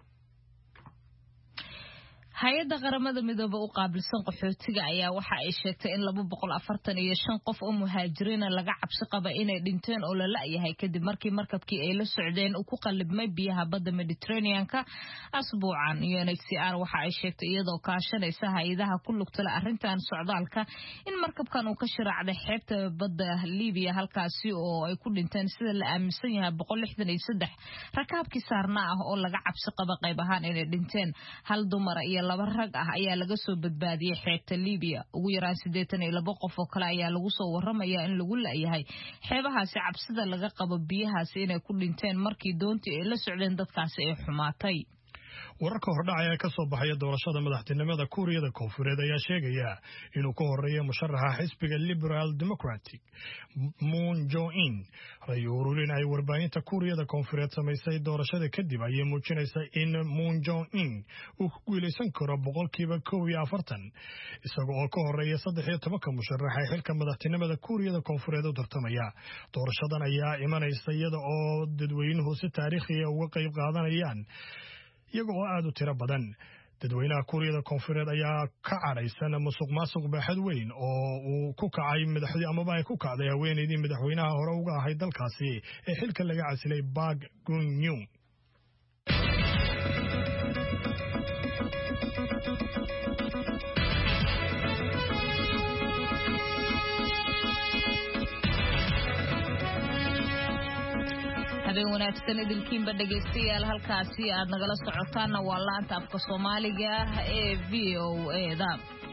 hay'adda qaramada midooba u qaabilsan qaxootiga ayaa waxa ay sheegtay in laba boqol afartan iyo shan qof oo muhaajiriin laga cabsi qaba inay dhinteen oo la la'yahay kadib markii markabkii ay la socdeen uu ku qalibmay biyaha badda Mediterranean-ka asbuucan. U N H C R waxa ay sheegtay iyadoo kaashanaysa hay'adaha ku lugta leh arrintan socdaalka in markabkan uu ka shiraacday xeebta badda Liibiya halkaasi oo ay ku dhinteen sida la aaminsan yahay boqol lixdan iyo saddex rakaabkii saarnaa ah oo laga cabsi qaba qayb ahaan inay dhinteen. Hal dumar iyo laba rag ah ayaa laga soo badbaadiyay xeebta Liibiya. ugu yaraan siddeetan iyo laba qof oo kale ayaa lagu soo warramaya in lagu la'yahay xeebahaasi cabsida laga qabo biyahaasi inay ku dhinteen markii doontii ay la socdeen dadkaasi ay xumaatay. wararka hordhacaya ka soo baxaya doorashada madaxtinimada Kuuriyada Koonfureed ayaa sheegaya inuu ka horeeyo musharaxa xisbiga Liberal Democratic Moon Jae-in. Ray ururin ay warbaahinta Kuuriyada Koonfureed samaysay doorashada kadib ayay muujinaysaa in Moon Jae-in uu ku guuleysan karo boqolkiiba kow iyo afartan isagoo oo ka horeeya saddex iyo toban ka musharax ee xilka madaxtinimada Kuuriyada Koonfureed u tartamaya. doorashadan ayaa imanaysa iyada oo dadweynuhu si taariikhi ah uga qayb qaadanayaan iyagoo aad u tiro badan. dadweynaha Kuuriyada Koonfureed ayaa ka cadhaysan musuqmaasuq baaxad weyn oo uu ku kacay madaxdii amaba ay ku kacday haweeneydii madaxweynaha hore uga ahay dalkaasi ee xilka laga casilay Park Geun-hye. habeen wanaagsan idinkiinba dhegaystayaal halkaasi aad nagala socotaanna waa laanta afka Soomaaliga ee V O A da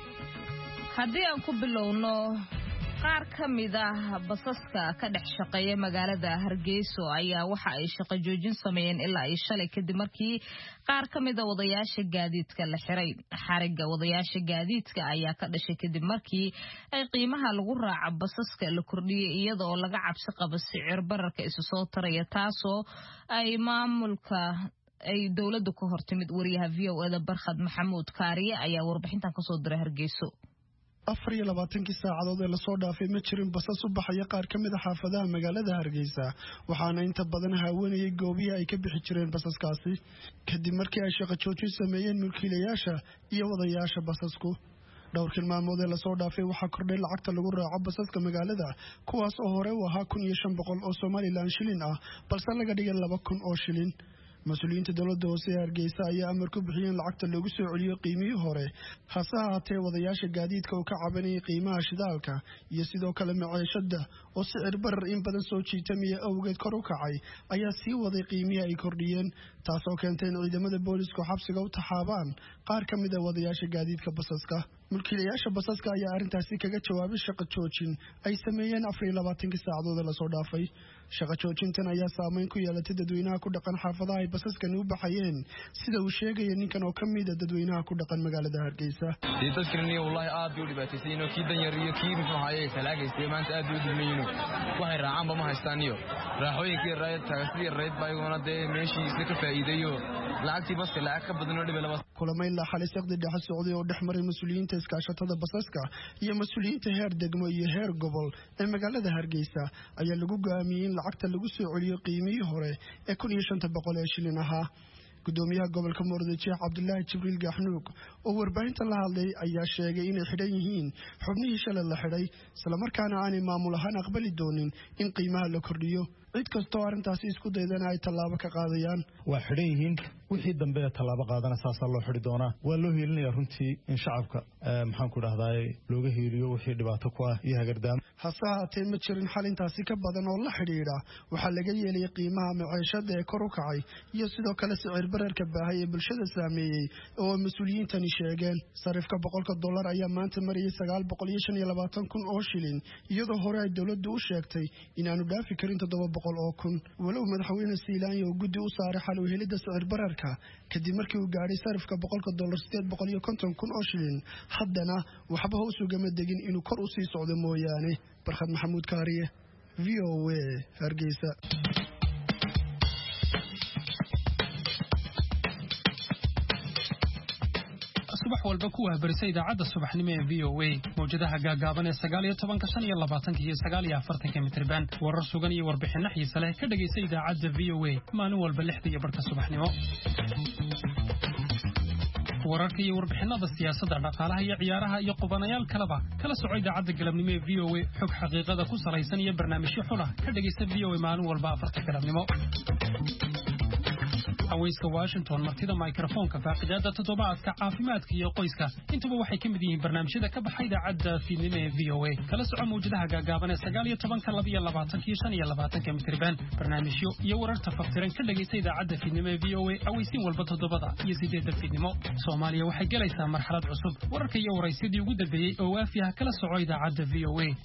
haddii aan ku bilowno qaar ka mid ah basaska ka dhex shaqeeya magaalada Hargeysa ayaa waxa ay shaqo joojin sameeyeen ilaa ay shalay kadib markii qaar ka mid ah wadayaasha gaadiidka la xiray xariga wadayaasha gaadiidka ayaa ka dhashay kadib markii ay qiimaha lagu raaco basaska la kordhiyay iyadoo laga cabsi qabo sicir bararka isu soo taraya taasoo ay maamulka ay dawladdu ka hortimid wariyaha V O A da Barkhad Maxamuud Kaariye ayaa warbixintan ka soo diray Hargeysa afar iyo labaatankii saacadood ee lasoo dhaafay ma jirin basas u baxaya qaar ka mid ah xaafadaha magaalada Hargeysa waxaana inta badan haawanayay goobihi ay ka bixi jireen basaskaasi kadib markii ay shaqo joojin sameeyeen mulkiilayaasha iyo wadayaasha basasku dhowrkii maalmood ee lasoo dhaafay waxaa kordhay lacagta lagu raaco basaska magaalada kuwaas oo hore u ahaa kun iyo shan boqol oo Somaliland shilin ah balse laga dhigay laba kun oo shilin mas'uuliyiinta dawladda hoose ee Hargeysa ayaa amar ku bixiyeen lacagta lagu soo celiyo qiimihii hore hase ahaatee wadayaasha gaadiidka oo ka cabanayay qiimaha shidaalka iyo sidoo kale maciishada oo sicir barar in badan soo jiitamaya awgeed kor u kacay ayaa sii waday qiimihii ay kordhiyeen taasoo keentay in ciidamada booliisku xabsiga u taxaabaan qaar ka mid ah wadayaasha gaadiidka basaska mulkiilayaasha basaska ayaa arrintaasi kaga jawaabay shaqo joojin ay sameeyeen afar iyo labaatankii saacadood ee lasoo dhaafay shaqo joojintan ayaa saameyn ku yeelatay dadweynaha ku dhaqan xaafadaha ay basaskani u baxayeen sida uu sheegaya ninkan oo ka mid ah dadweynaha ku dhaqan magaalada Hargeysa dadkani wallahi aad u dhibaataysan oo kii danyar iyo kii muxuu haye salaagaystay maanta aad u dhibmayno waxay raacaan ba ma haystaan iyo raaxooyinkii raayad taagsi raayad baaygoona de meeshii isla ka faa'iideeyo lacagtii baska lacag ka badan oo dhibay kulamay la xalay saqdi dhexe socday oo dhexmaray mas'uuliyiinta iskaashatada basaska iyo mas'uuliyiinta heer degmo iyo heer gobol ee magaalada Hargeysa ayaa lagu go'aamiyay in lacagta lagu soo celiyo qiimihii hore ee kun iyo shan boqol ee shilin ahaa gudoomiyaha gobolka Muqdisho Sheekh Cabdullaahi Jibriil Gaxnuug oo warbaahinta la hadlay ayaa sheegay inay xidhan yihiin xubnihii shalay la xidhay isla markaana aanay maamul ahaan aqbali doonin in qiimaha la kordhiyo cid kastoo arrintaasi isku daydana ay tallaabo ka qaadayaan waa xidhan yihiin wixii dambe tallaabo qaadana saasaa loo xidhi doonaa waa loo hiilinayaa runtii in shacabka maxaan ku dhahdaay looga hiiliyo wixii dhibaato ku ah iyo hagardaam hase haatee ma jirin xalintaasi ka badan oo la xidhiidha waxaa laga yeelay qiimaha maciishada ee kor u kacay iyo sidoo kale sicir bararka baahay ee bulshada saameeyey oo mas'uuliyiintani sheegeen sarifka boqolka dollar ayaa maanta marayay sagaal boqol iyo shan iyo labaatan kun oo shilin iyadoo hore ay dawladdu u sheegtay inaanu dhaafi karin toddoba boqol oo kun walow madaxweyne Siilaanyo oo guddi u saaray xal u helidda sicir bararka kadib markii uu gaaray sarifka boqolka dollar sideed boqol iyo konton kun oo shilin haddana waxba hoos ugama degin inuu kor u sii socdo mooyaane Barkhad Maxamuud Kaariye V O A Hargeysa subax walba ku waabarisay idaacadda subaxnimo ee V O A mawjadaha gaagaaban ee sagaal iyo tobanka shan iyo labaatanka iyo sagaal iyo afartanka mitirban warar sugan iyo warbixinno xiiso leh ka dhegaysa idaacadda V O A maalin walba lixda iyo barka subaxnimo wararka iyo warbixinada siyaasadda dhaqaalaha iyo ciyaaraha iyo qubanayaal kaleba kala soco idaacadda galabnimo ee V O A xog xaqiiqada ku salaysan iyo barnaamijyo xula ka dhegaysa V O A maalin walba afarta galabnimo hawayska Washington martida microphone-ka faaqidaada toddobaadka caafimaadka iyo qoyska intuba waxay ka mid yihiin barnaamijyada ka baxay idaacadda fiidnimo ee V O A kala soco mawjadaha gaagaaban ee sagaal iyo tobanka laba iyo labaatanka iyo shan iyo labaatanka mitirban barnaamijyo iyo wararta faftiran ka dhagaysta idaacadda fiidnimo ee V O A awaysiin walba toddobada iyo sideedda fiidnimo Soomaaliya waxay galaysaa marxalad cusub wararka iyo waraysidii ugu dambeeyay oo waafi ah kala soco idaacadda V O A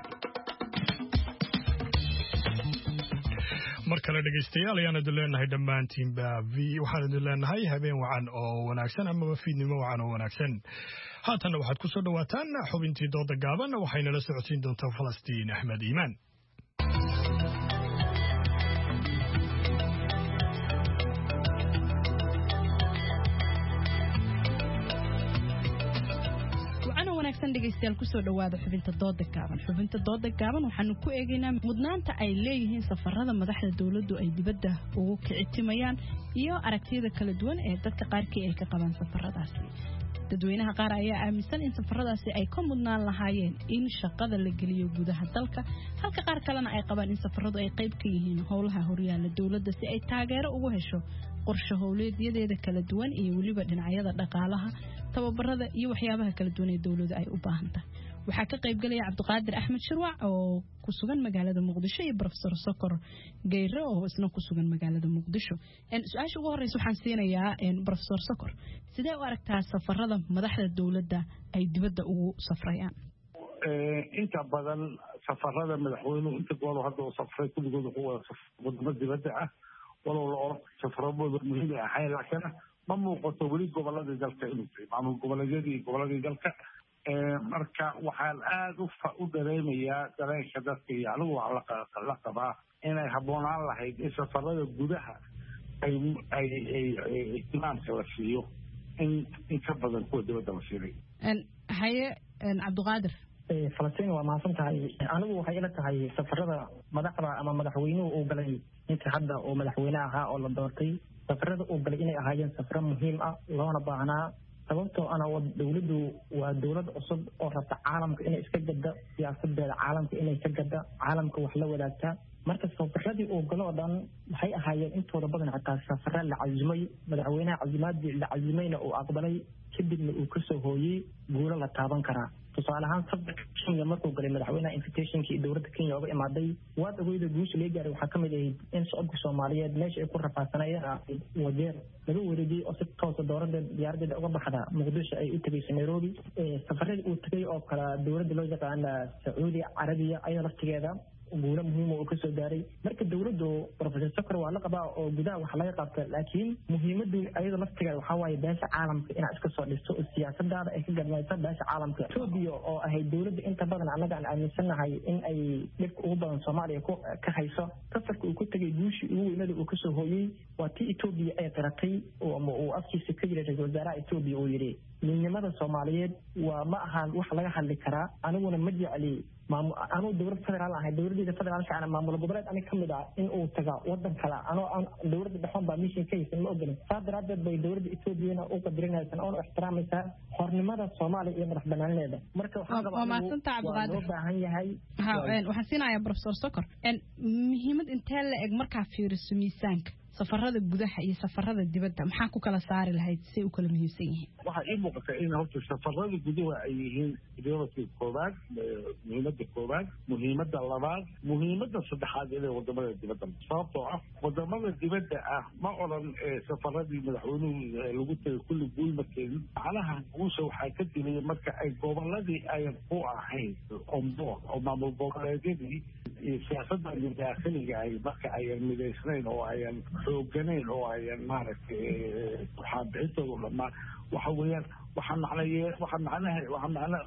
mar kale dhegaystayaal ayaan idin leenahay dhammaantiinba waxaan idin leenahay habeen wacan oo wanaagsan amaba fiidnimo wacan oo wanaagsan haatanna waxaad ku soo dhawaataan xubintii dooda gaaban waxayna la socodsiin doontaa Falastiin Axmed Iimaan dhegeystayaal kusoo dhawaada xubinta dooda gaaban xubinta dooda gaaban waxaanu ku eegaynaa mudnaanta ay leeyihiin safarada madaxda dawladdu ay dibadda ugu kicitimayaan iyo aragtiyada kala duwan ee dadka qaarkii ay ka qabaan safaradaasi dadweynaha qaar ayaa aaminsan in safaradaasi ay ka mudnaan lahaayeen in shaqada la geliyo gudaha dalka halka qaar kalena ay qabaan in safaradu ay qayb ka yihiin howlaha horyaala dawladda si ay taageero ugu hesho qorshe howleedyadeeda kala duwan iyo weliba dhinacyada dhaqaalaha tababarada iyo waxyaabaha kala duwan ee dowladda ay u baahan tahay waxaa ka qayb galaya Cabdiqaadir Axmed Shirwac oo ku sugan magaalada Muqdisho iyo Professor Sokor Geyre oo isna ku sugan magaalada Muqdisho en su'aasha ugu horeysa waxaan siinayaa en Professor Sokor sidee u aragtaa safarada madaxda dowladda ay dibadda ugu safrayaan inta badan safarada madaxweynuhu inta gool hadda uu safray kulligood ku wada wadamo dibadda ah walow la oran safarada muhiim ah ay laakiin ma muuqato weli gobolada dalka inuu maamul goboleedyadii goboladii dalka marka waxaan aad u dareemayaa dareenka dadka iyo anigu wax la qabaa inay habboonaan lahayd in safarada gudaha ay ay ihtimaamka la siiyo in in ka badan kuwa dibadda la siinay haye Cabdiqaadir Falastiin waa maasan tahay anigu waxay ila tahay safarada madaxda ama madaxweynuhu uu galay inta hadda oo madaxweyne ahaa oo la doortay safarada uu galay inay ahaayeen safar muhiim ah loona baahnaa sababtoo ana dowladdu waa dowlad cusub oo rabta caalamka inay iska gadda siyaasadeeda caalamka inay ka gadda caalamka wax la wadaagta marka safaradii uu galo dhan waxay ahaayeen intooda badan xitaa safara la cazimay madaxweynaha cazimaadii la cazimayna uu aqbalay kadibna uu ka soo hooyey guulo la taaban karaa tusaale ahaan safarka Kenya markuu galay madaxweynaha invitationkii dowladda Kenya uga imaaday waad ogeyda guusha laga gaaray waxaa kamid ahayd in shacabka Soomaaliyeed meesha ay ku rafaasanayeen wajeer laga wareegay oo si toos ah dowladda diyaarada uga baxda Muqdisho ay u tagay Nairobi safarada uu tagay oo kala dowladda loo yaqaan Saudi Arabia ayaa laftigeeda guulo muhiim oo ka soo gaaray marka dowladdu Professor Sokor waa la qabaa oo gudaha wax laga qabta laakiin muhiimadu ayada laftigeeda waxa waaye beesha caalamka inay iska soo dhisto siyaasadaada ay ka gadmayso beesha caalamka Ethiopia oo ahay dowladda inta badan anaga aan aaminsanahay in ay dhibka ugu badan Soomaaliya ka hayso safarka uu ku tagay guushi ugu weynada uu ka soo hooyay waa tii Ethiopia ay qaratay oo uu afkiisa ka jiray ra'iisul wasaaraha Ethiopia oo yiri midnimada Soomaaliyeed waa ma ahan wax laga hadli karaa aniguna ma jecli maamul anu dowlad federaal ah dowladda federaalka ana maamul goboleed ani kamid ah in uu taga wadan kale ano dowladda dhaxan baa mission ka haysan ma ogolan saadaraad bay dowladda Ethiopia u qadirinaysan oo ixtiraamaysa xornimada Soomaaliya iyo madax banaaneeda marka waxa loo baahan yahay ha waxaan siinayaa Professor Sokor en muhiimad intee la eg marka fiiriso miisaanka safarada gudaha iyo safarada dibadda maxaa ku kala saari lahayd si uu kala muhiimsan yihiin waxa ii muuqata in horta safarada gudaha ay yihiin priority koobaad muhiimada koobaad muhiimada labaad muhiimada saddexaad ee wadamada dibadda sababtoo ah wadamada dibadda ah ma oran safaradii madaxweynuhu lagu tagay kulli guul ma keenin macnaha guusha waxaa ka dilay marka ay goboladii ay ku ahayn ombo oo maamul goboleedyadii siyaasadda daakiliga ay marka ayan midaysnayn oo ayan xooganayn oo ayan maaragtay waxaa bixintooda dhamaan waxa weeyaan waxaa macnaye waxaa macnaha waxaa macna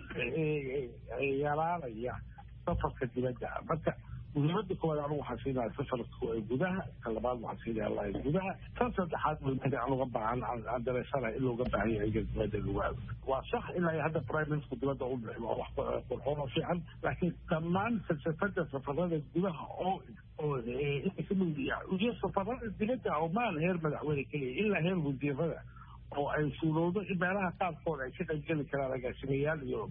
yaraanaya safarka dibadda marka muhiimada koowaad anigu waxaan siinaya safarka gudaha ka labaad waxaan siinaya allahi gudaha tan saddexaad muhiimada aan uga baahan aan dareysanahay in looga baahan yahay dibadda lagu aado waa sax ilaa hadda prime minister dibadda u bixi waa wax qurxoon oo fiican laakiin dhammaan falsafada safarada gudaha oo oo iyo safarada dibadda oo maan heer madaxweyne keliya ilaa heer wasiirada oo ay suurowdo in meelaha qaarkood ay ka qaybgeli karaan agaasimayaal iyo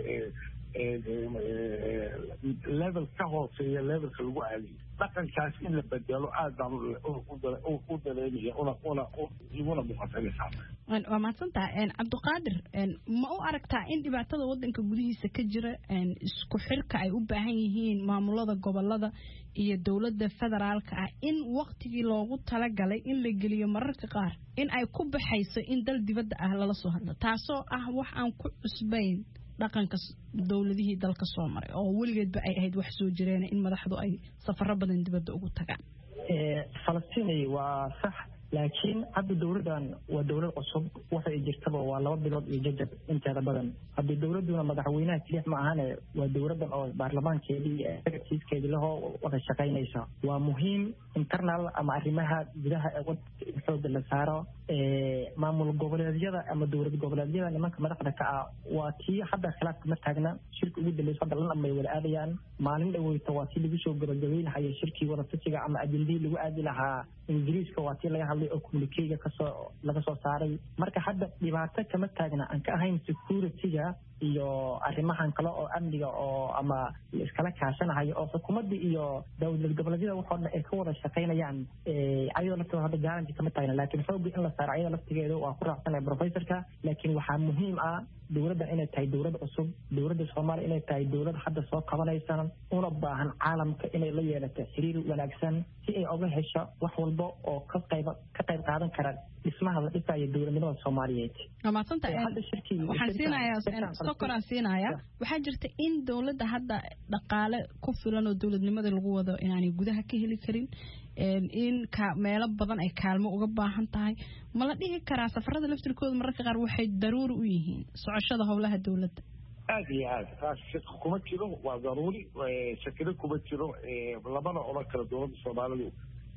level ka hooseeya levelka lagu aaliyo dhaqankaas in la bedelo aad baan u dareemaya una una iguna muuqatanaysaa waa mahadsantahay Cabdiqaadir ma u aragtaa in dhibaatada wadanka gudihiisa ka jira isku xirka ay u baahan yihiin maamulada gobolada iyo dowladda federaalka ah in waqtigii loogu talagalay in la geliyo mararka qaar in ay ku baxayso in dal dibadda ah lala soo hadlo taasoo ah wax aan ku cusbayn dhaqanka dowladihii dalka soo maray oo weligeedba ay ahayd wax soo jireen in madaxdu ay safaro badan dibadda ugu tagaan Falastiin waa sax laakiin hadda dowladdan waa dowlad cusub waxa ay jirtaba waa laba bilood iyo jajab inteeda badan haddii dowladuna madaxweynaha keliya ma ahane waa dowladdan oo baarlamaankeedii executive-keedii lahoo wada shaqaynaysa waa muhiim internal ama arrimaha gudaha ee xoogga la saaro maamul goboleedyada ama dowlad goboleedyada nimanka madaxda ka ah waa tii hadda khilaafka ma taagna shirka ugu dambeysay hadda lan amay wada aadayaan maalin dhaweyta waa tii lagu soo gabagabeyn lahaa shirkii wada fasiga ama ajendii lagu aadi lahaa ingiriiska waa tii laga hadlay oo communiquega kasoo laga soo saaray marka hadda dhibaato kama taagna aan ka ahayn security-ga iyo arrimahan kale oo amniga oo ama iskala kaashanayo oo xukuumadda iyo dowlad goboleedyada waxoo dhan ay ka wada shaqaynayaan ayadoo laftooda hadda garanti kama taagna laakiin xoogga in la saaro ayada laftigeeda waa ku raacsanaya professorka laakiin waxaa muhiim ah dowladda inay tahay dowlad cusub dowladda Soomaaliya inay tahay dowlad hadda soo qabanaysa una baahan caalamka inay la yeelato xiriir wanaagsan si ay uga hesho wax walba oo ka qayb ka qayb qaadan kara dhismaha la dhisayo dowladnimada Soomaaliyeed. Amaasanta hadda shirkii waxaan siinayaa sokoran siinayaa waxaa jirta in dowladda hadda dhaqaale ku filan oo dowladnimada lagu wado inaanay gudaha ka heli karin in ka meelo badan ay kaalmo uga baahan tahay ma la dhihi karaa safarada laftirkooda mararka qaar waxay daruuri u yihiin socoshada howlaha dowladda aad iyo aad taas kuma jiro waa daruuri shakada kuma jiro labada oran kala dowladda Soomaalidu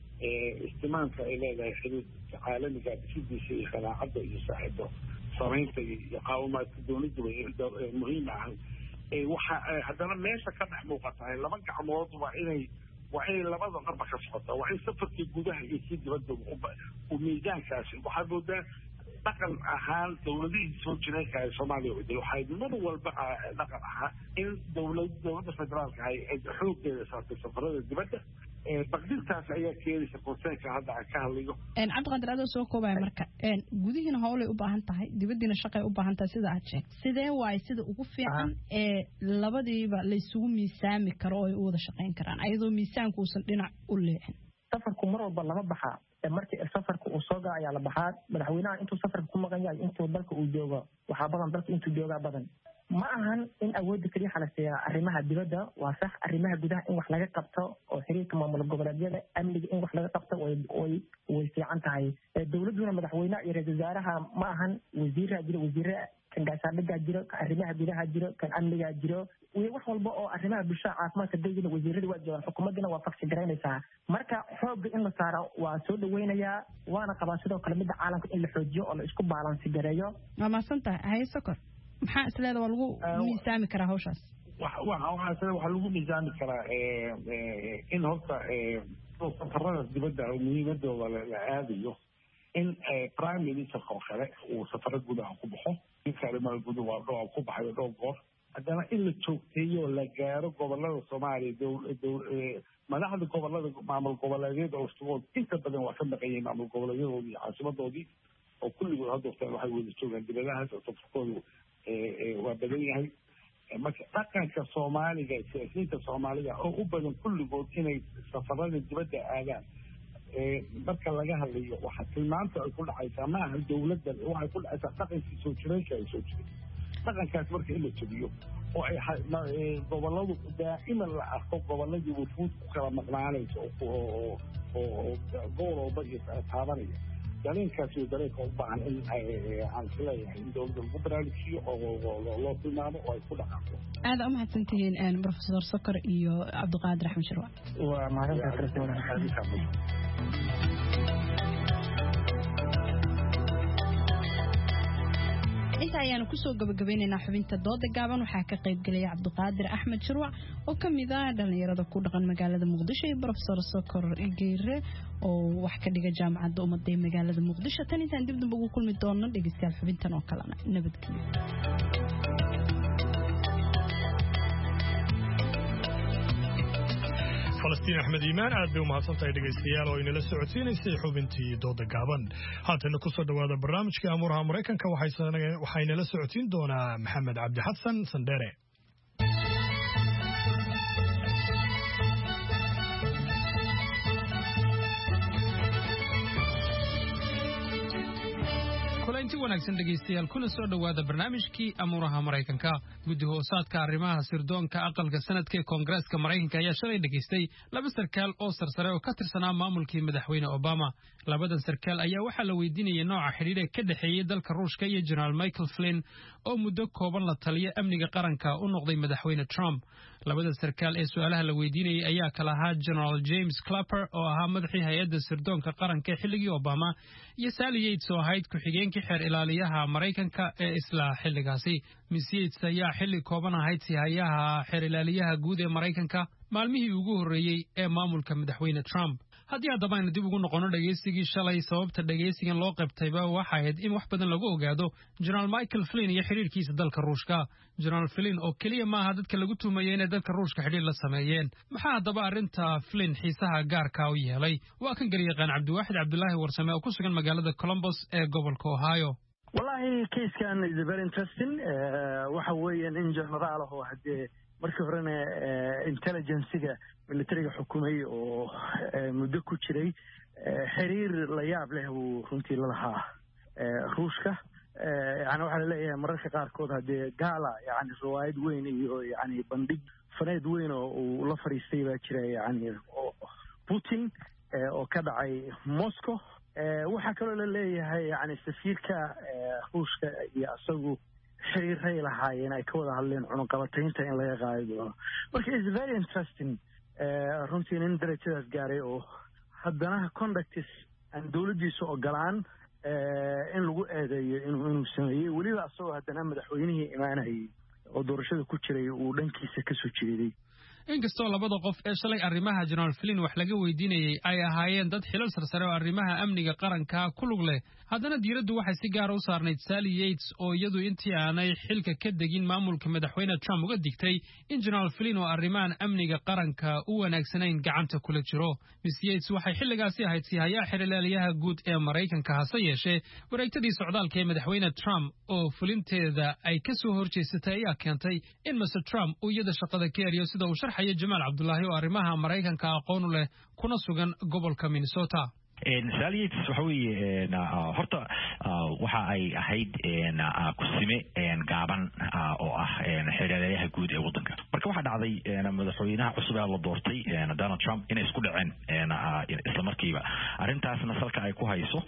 istimaanka ay leedahay xiriirka caalamiga dhisidiisa iyo qanaacada iyo saaxiibo samaynta iyo qaawamaadka dowladda way muhiim ah waxa haddana meesha ka dhex muuqata laba gacmood waa inay waa inay labada qarba ka socota waa in safarkii gudaha iyo kii dibadda u miisaankaasi waxaa moodaa dhaqan ahaan dowladihii soo jiray ee Soomaaliya waxay mar walba dhaqan ahaa in dowlad dowladda federaalka ay xooggeeda saartay safarada dibadda ee baqdintaas ayaa keenaysa konseynka hadda aan ka hadlayo een Cabdiqaadir aad soo koobay marka een gudihiina hawlay u baahan tahay dibaddiina shaqay u baahan tahay sida aad sheegtay sidee waay sida ugu fiican ee labadiiba la isugu miisaami karo oo ay u wada shaqayn karaan ayadoo miisaanku uusan dhinac u leexin safarku mar walba lama baxa markii safarku uu soo gaa ayaa la baxaa madaxweynaha intuu safarka ku maqan yahay intuu dalka uu joogo waxaa badan dalka intuu joogaa badan ma ahan in awoodda kaliya xalasiya arrimaha dibadda waa sax arrimaha gudaha in wax laga qabto oo xiriirka maamul goboleedyada amniga in wax laga qabto way way way fiican tahay dowladuna madaxweynaha iyo ra'iisul wasaaraha ma ahan wasiirra jira wasiirra kan gaashaandhigga jiro kan arrimaha gudaha jiro kan amniga jiro wax walba oo arrimaha bulshada caafimaadka dawladda wasiirrada waa joogaan xukuumadina waa faksi garaynaysaa marka xoogga in la saaro waa soo dhaweynayaa waana qabaa sidoo kale midda caalamka in la xoojiyo oo la isku baalansi gareeyo waa mahadsantahay haye sokor maxaa isleeda waa lagu miisaami karaa hawshaas waxaa lagu miisaami karaa in horta safarada dibadda muhiimadooda la aadayo in prime ministerka oo kale uu safaro gudaha ku baxo ninka arrimaha gudaha waa dhowr ku baxay dhowr goor haddana in la joogteeyo la gaaro gobolada Soomaaliya madaxda gobolada maamul goboleedyada oo iskood inta badan waa ka maqayeen maamul goboleedyadoodii caasimadoodii oo kulligood hadda waxay wada joogaan dibadahaas oo safarkoodu waa badan yahay marka dhaqanka Soomaaliga siyaasiyiinta Soomaaliga oo u badan kulligood inay safarada dibadda aadaan marka laga hadlayo waxa tilmaanta ay ku dhacaysaa ma aha dowladda waxay ku dhacaysaa dhaqankii soo jireenka ay soo jireen dhaqankaas marka in la jabiyo oo ay goboladu daa'iman la arko goboladii wufuud ku kala maqnaanaysa oo oo gobolba iyo taabanaya dareenkaas iyo dareenka u baahan in aan isleeyahay in dowladda lagu baraarujiyo oo loo tilmaamo oo ay ku dhaqaaqo aad u mahadsantihiin professor Sokor iyo Cabdiqaadir Axmed Sharwac waa mahadsantahay inta ayaanu kusoo gabagabeynaynaa xubinta dooda gaaban waxaa ka qayb galaya Cabdiqaadir Axmed Sharwac oo ka mid ah dhalinyarada ku dhaqan magaalada Muqdisho iyo professor Sokor Geere oo wax ka dhiga jaamacadda ummadda ee magaalada Muqdisho tan intaan dib dib ugu kulmi doono dhageystayaal xubintan oo kalena nabadgelyo فلسطين أحمد إيمان عاد بيوم هالصنطة دقيقتيال وإن لسعودين يصير حبنتي ضد الجابن هات إنه كسر هذا البرنامج كأمورها أمريكا كوحيسنا وحين لسعودين دون محمد عبد حسن سندري inti wanaagsan dhageystayaal kuna soo dhawaada barnaamijkii amuuraha Mareykanka guddi hoosaadka arrimaha sirdoonka aqalka sanadka ee Koongareeska Mareykanka ayaa shalay dhageystay laba sarkaal oo sarsare oo ka tirsanaa maamulkii madaxweyne Obama labadan sarkaal ayaa waxa la weydiinayay nooca xiriir ee ka dhaxeeyay dalka Ruushka iyo General Michael Flynn oo muddo kooban la taliya amniga qaranka u noqday madaxweyne Trump labada sarkaal ee su'aalaha la weydiinayay ayaa kala ahaa General James Clapper oo ahaa madaxii hay'adda sirdoonka qaranka xilligii Obama iyo Sally Yates oo ahayd ku-xigeenkii xeer ilaaliyaha Mareykanka ee isla xilligaasi Miss Yates ayaa xilli kooban ahayd sihayaha xeer ilaaliyaha guud ee Mareykanka maalmihii ugu horreeyay ee maamulka madaxweyne Trump haddii haddaba aynu dib ugu noqono dhegaysigii shalay sababta dhegaysigan loo qabtayba waxa ahayd in wax badan lagu ogaado jenaraal michael flynn iyo xidhiirkiisa dalka ruushka jenaraal flynn oo keliya maaha dadka lagu tuumayay inay dalka ruushka xidhiir la sameeyeen maxaa haddaba arrinta flynn xiisaha gaarka u yeelay waa kan garyaqaan cabdiwaaxid cabdulaahi warsame oo ku sugan magaalada columbus ee gobolka ohio wallahi kayskan is very interesting waxa weeyaan in jenaraal ah oo haddee markii horena intelligenciga militariga xukumay oo muddo ku jiray xiriir la yaab leh uu runtii la lahaa ruushka yani waxaa laleeyahay mararka qaarkood haddee gaala yani riwaayad weyn iyo yani bandhig faneed weyn oo uu la fadhiistay baa jira yani putin oo ka dhacay moscow waxaa kaloo la leeyahay yani safiirka ruushka iyo isagu xiriiray lahaayeen ay ka wada hadleen cunaqabataynta in laga qaadi doono marka is very interesting runtii nin darajadaas gaaray oo haddana conductis aan dowladdiisa ogolaan in lagu eedeeyo inuu inuu sameeyey weliba asagoo haddana madaxweynihii imaanayay oo doorashada ku jiray uu dhankiisa ka soo jeeday inkastoo labada qof ee shalay arrimaha jenaraal flynn wax laga weydiinayay ay ahaayeen dad xilal sarsare oo arrimaha amniga qaranka ku lug leh haddana diiraddu waxay si gaara u saarnayd sally yates oo iyadu intii aanay xilka ka degin maamulka madaxweyne trump uga digtay in jenaraal flynn oo arrimahan amniga qaranka u wanaagsanayn gacanta kula jiro miss yates waxay xilligaasi ahayd sihayaa xirilaaliyaha guud ee maraykanka hase yeeshee wareegtadii socdaalka ee madaxweyne trump oo fulinteeda ay ka soo horjeesatay ayaa keentay in mister trump uu iyada shaqada ka eriyo sida uu sharxaya jamaal cabdulaahi oo arrimaha maraykanka aqoon u leh kuna sugan gobolka minnesota sally yates waxa weeye horta waxa ay ahayd kusime gaaban oo ah xiriirayaha guud ee waddanka marka waxaa dhacday madaxweynaha cusub ee la doortay donald trump inay isku dhaceen isla markiiba arrintaasna salka ay ku hayso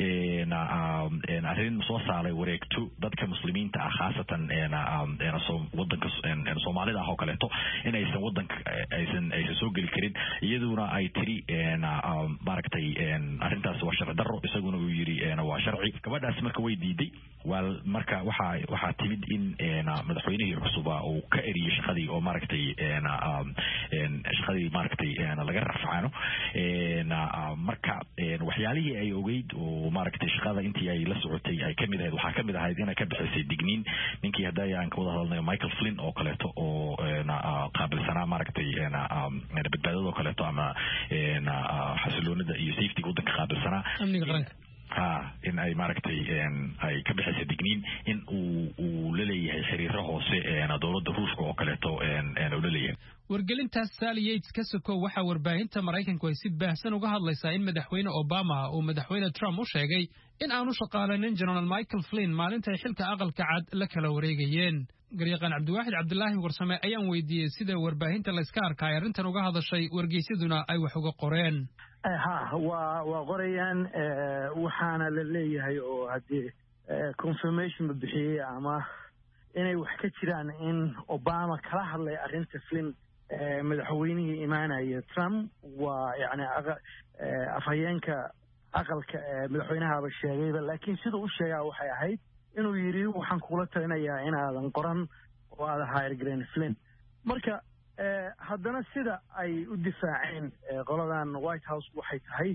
arrin soo saaray wareegto dadka muslimiinta ah khaasatan waddanka soomaalida ah oo kaleeto inaysan waddanka aysan aysan soo geli karin iyaduna ay tiri maaragtay arrintaas waa sharci darro isaguna uu yiri waa sharci gabadhaas marka way diiday waa marka waxa waxa timid in madaxweynihii cusub uu ka eriyay shaqadii oo maaragtay shaqadii maaragtay laga rafcaano marka waxyaalihii ay ogeyd oo maaragtay shaqada intii ay la socotay ay kamid ahayd waxaa kamid ahayd inay ka bixisay digniin ninkii hadda aan ka wada hadalnay Michael Flynn oo kaleeto oo qaabilsanaa maaragtay badbaadada oo kaleeto ama xasiloonida iyo safety waddanka qaabilsanaa amniga qaranka ha in ay maaragtay ay ka bixisay digniin in uu uu la leeyahay xiriiro hoose dowladda ruushka oo kaleeto uu la leeyahay wargelintaas Sally Yates ka sokow waxa warbaahinta Maraykanku ay si baahsan uga hadlaysaa in madaxweyne Obama uu madaxweyne Trump u sheegay in aanu shaqaalayn General Michael Flynn maalinta ay xilka aqalka cad la kala wareegayeen garyaqaan Cabdiwaaxid Cabdulaahi Warsame ayaan weydiiyay sida warbaahinta la iska arkay arrintan uga hadashay wargeysaduna ay wax uga qoreen ha waa waa qorayaan waxaana la leeyahay oo hadii confirmation bixiyay ama inay wax ka jiraan in Obama kala hadlay arrinta Flynn madaxweynihii imaanaya Trump waa yani afhayeenka aqalka madaxweynaha sheegayba laakiin sidoo uu sheegay waxay ahayd inuu yiri waxaan kula talinayaa inaadan qoran oo aad hayr Flynn marka haddana sida ay u difaaceen qoladan White House waxay tahay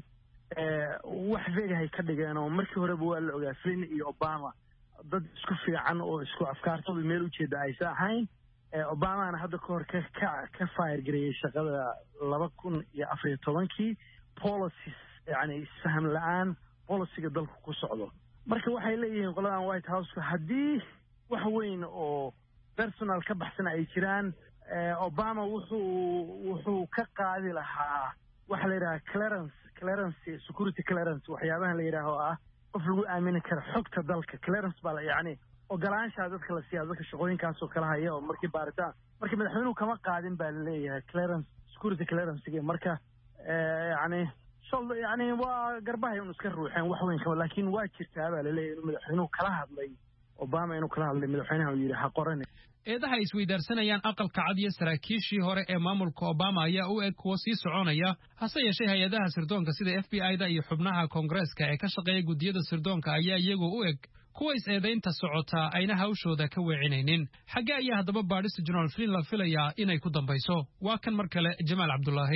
wax veegahay ka dhigeen oo markii horeba waa la ogaa Flynn iyo Obama dad isku fiican oo isku afkaartooda meel u jeeda ay saaxayn Obama hadda ka hor ka ka fire gareeyay shaqada laba kun iyo afar iyo tobankii policies yani isfaham la'aan policyga dalku ku socdo marka waxay leeyihiin qoladan White House haddii wax weyn oo personal ka baxsan ay jiraan Obama wuxuu wuxuu ka qaadi lahaa waxa la yiraahdo clearance clearance security clearance waxyaabaha la yiraahdo ah qof lagu aamini karo xogta dalka clearance baa yani ogolaanshaha dadka la siiyo dadka shaqooyinkaas oo kala haya oo markii baaritaan markii madaxweynuhu kama qaadin baa la leeyahay clearance security clearance marka yani shal yani waa garbahay inuu iska ruuxeen wax weyn kaba laakiin waa jirtaa baa la leeyahay inuu madaxweynuhu kala hadlay Obama inuu kala hadlay madaxweynaha uu yiri ha qoran eedaha ay isweydaarsanayaan aqalka cad iyo saraakiishii hore ee maamulka Obama ayaa u eg kuwa sii soconaya hase yeeshee hay'adaha sirdoonka sida F B I-da iyo xubnaha Koongreeska ee ka shaqeeya gudiyada sirdoonka ayaa iyagu u eg kuwa is-eedaynta socota ayna hawshooda ka weecinaynin xagga ayaa haddaba baadhista General Flynn la filayaa inay ku dambayso waa kan mar kale Jamaal Cabdulaahi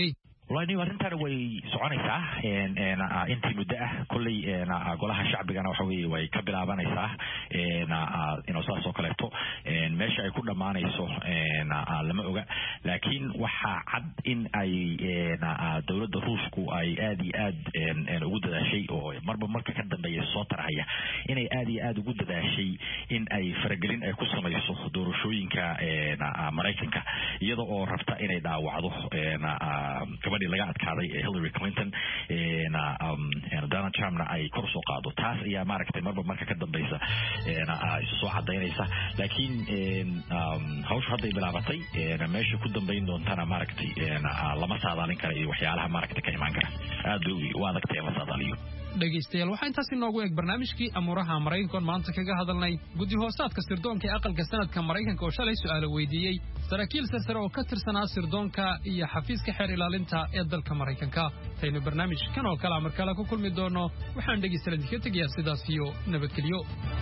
والله arrintan way soconaysaa een een intii muddo ah kulli een golaha shacbigana waxa weey way ka bilaabanaysaa een inoo saas oo kaleeto een meesha ay ku dhamaanayso een lama oga laakiin waxa cad in ay een dawladda Ruushku ay aad iyo aad een ugu dadaashay oo marba marka ka dambeeya soo taraya inay aad iyo aad ugu dadaashay in ay faragelin ay ku samayso doorashooyinka een Mareykanka iyadoo oo rabta inay dhaawacdo een gabadhii laga adkaaday Hillary Clinton een um Donald Trump ay kor soo qaado taas ayaa maaragtay marba marka ka dambaysa een isu soo cadeynaysa laakiin een hawsha hadda bilaabatay een meesha ku dambeyn doontana maaragtay een lama saadaalin karo iyo waxyaalaha maaragtay ka iman kara aad u adagtay la saadaaliyo dhegeystayaal waxaa intaas inoogu eeg barnaamijkii amuuraha Mareykanka maanta kaga hadalnay guddi hoosaadka sirdoonka ee aqalka sanadka Mareykanka oo shalay su'aalo weydiiyay saraakiil sare oo ka tirsanaa sirdoonka iyo xafiiska xeer ilaalinta ee dalka Mareykanka taynu barnaamijkan oo kala markale ku kulmi doono waxaan dhegeystayaal idinka tagayaa sidaas iyo nabadgelyo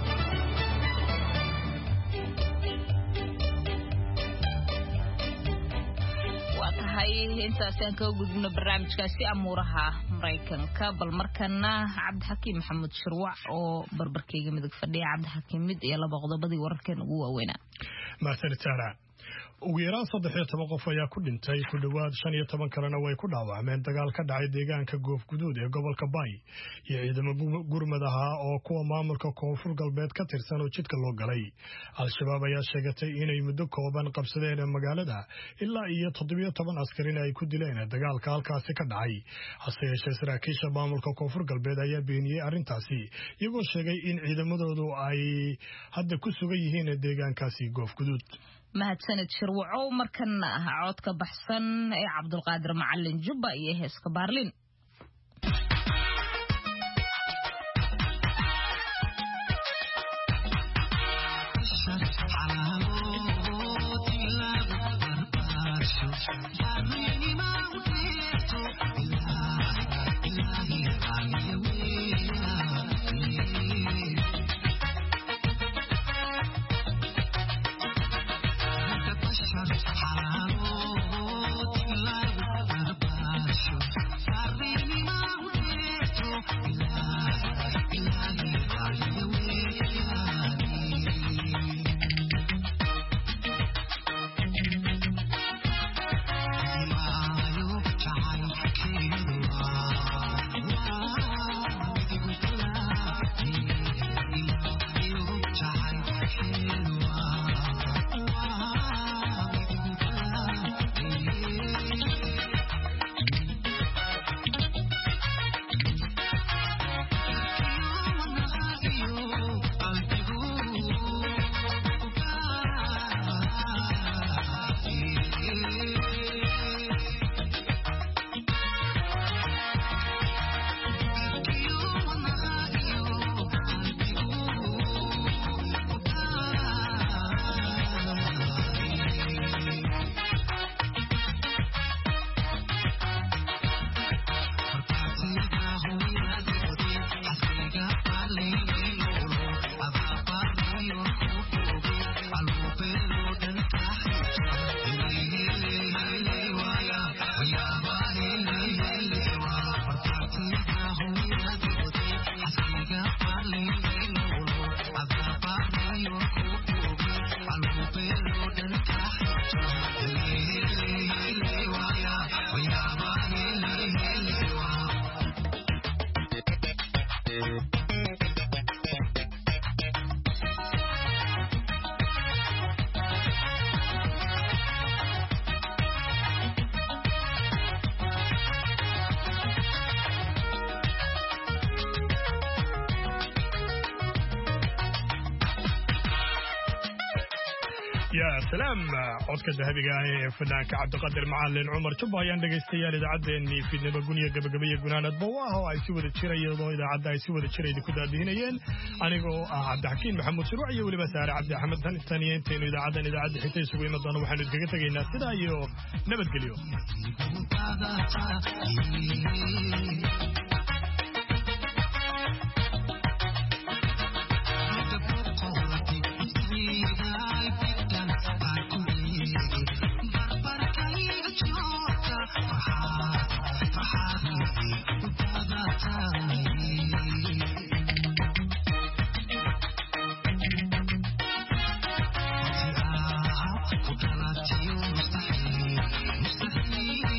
intaasaan ka gudubno barnaamijkaasi amuuraha Mareykanka bal markana Cabdixakiim Maxamed Shirwac oo barbarkeyga midig fadhiya Cabdixakiim mid iyo laba qodobadii wararkeen ugu waaweynaa maasanitaara ugu yaraan saddex iyo toban qof ayaa ku dhintay ku dhowaad shan iyo toban kalena way ku dhaawacmeen dagaal ka dhacay deegaanka Goofguduud ee gobolka Bay iyo ciidamo gurmad ahaa oo kuwa maamulka koonfur galbeed ka tirsan oo jidka loo galay al-shabaab ayaa sheegatay inay muddo kooban qabsadeen magaalada ilaa iyo toddoba iyo toban askarin ay ku dileen dagaalka halkaasi ka dhacay hase yeeshee saraakiisha maamulka koonfur galbeed ayaa beeniyay arrintaasi iyagoo sheegay in ciidamadoodu ay hadda ku sugan yihiin deegaankaasi Goofguduud mahadsanid Shirwacow markana ah codka baxsan ee Cabdulqaadir Macallin Jubba iyo heeska Baarlin يا سلام عودك الذهبي فنانك عبد القادر معلن عمر شبه ayaan dhageystayaal idaacadeenii fiidnimo guniya gabagabeeyay gunaanad bawaaha oo ay si wada jirayeen idaacada ay si wada jiray ku daadinayeen anigoo ah Cabdixakiin Maxamed Shirwac iyo waliba Saare Cabdi Axmed tan taniyeentayna idaacadan idaacada xigtay isugu imaadana waxaan idinkaga tagaynaa sidaa iyo nabadgelyo Barbarkayga joogta Mustahil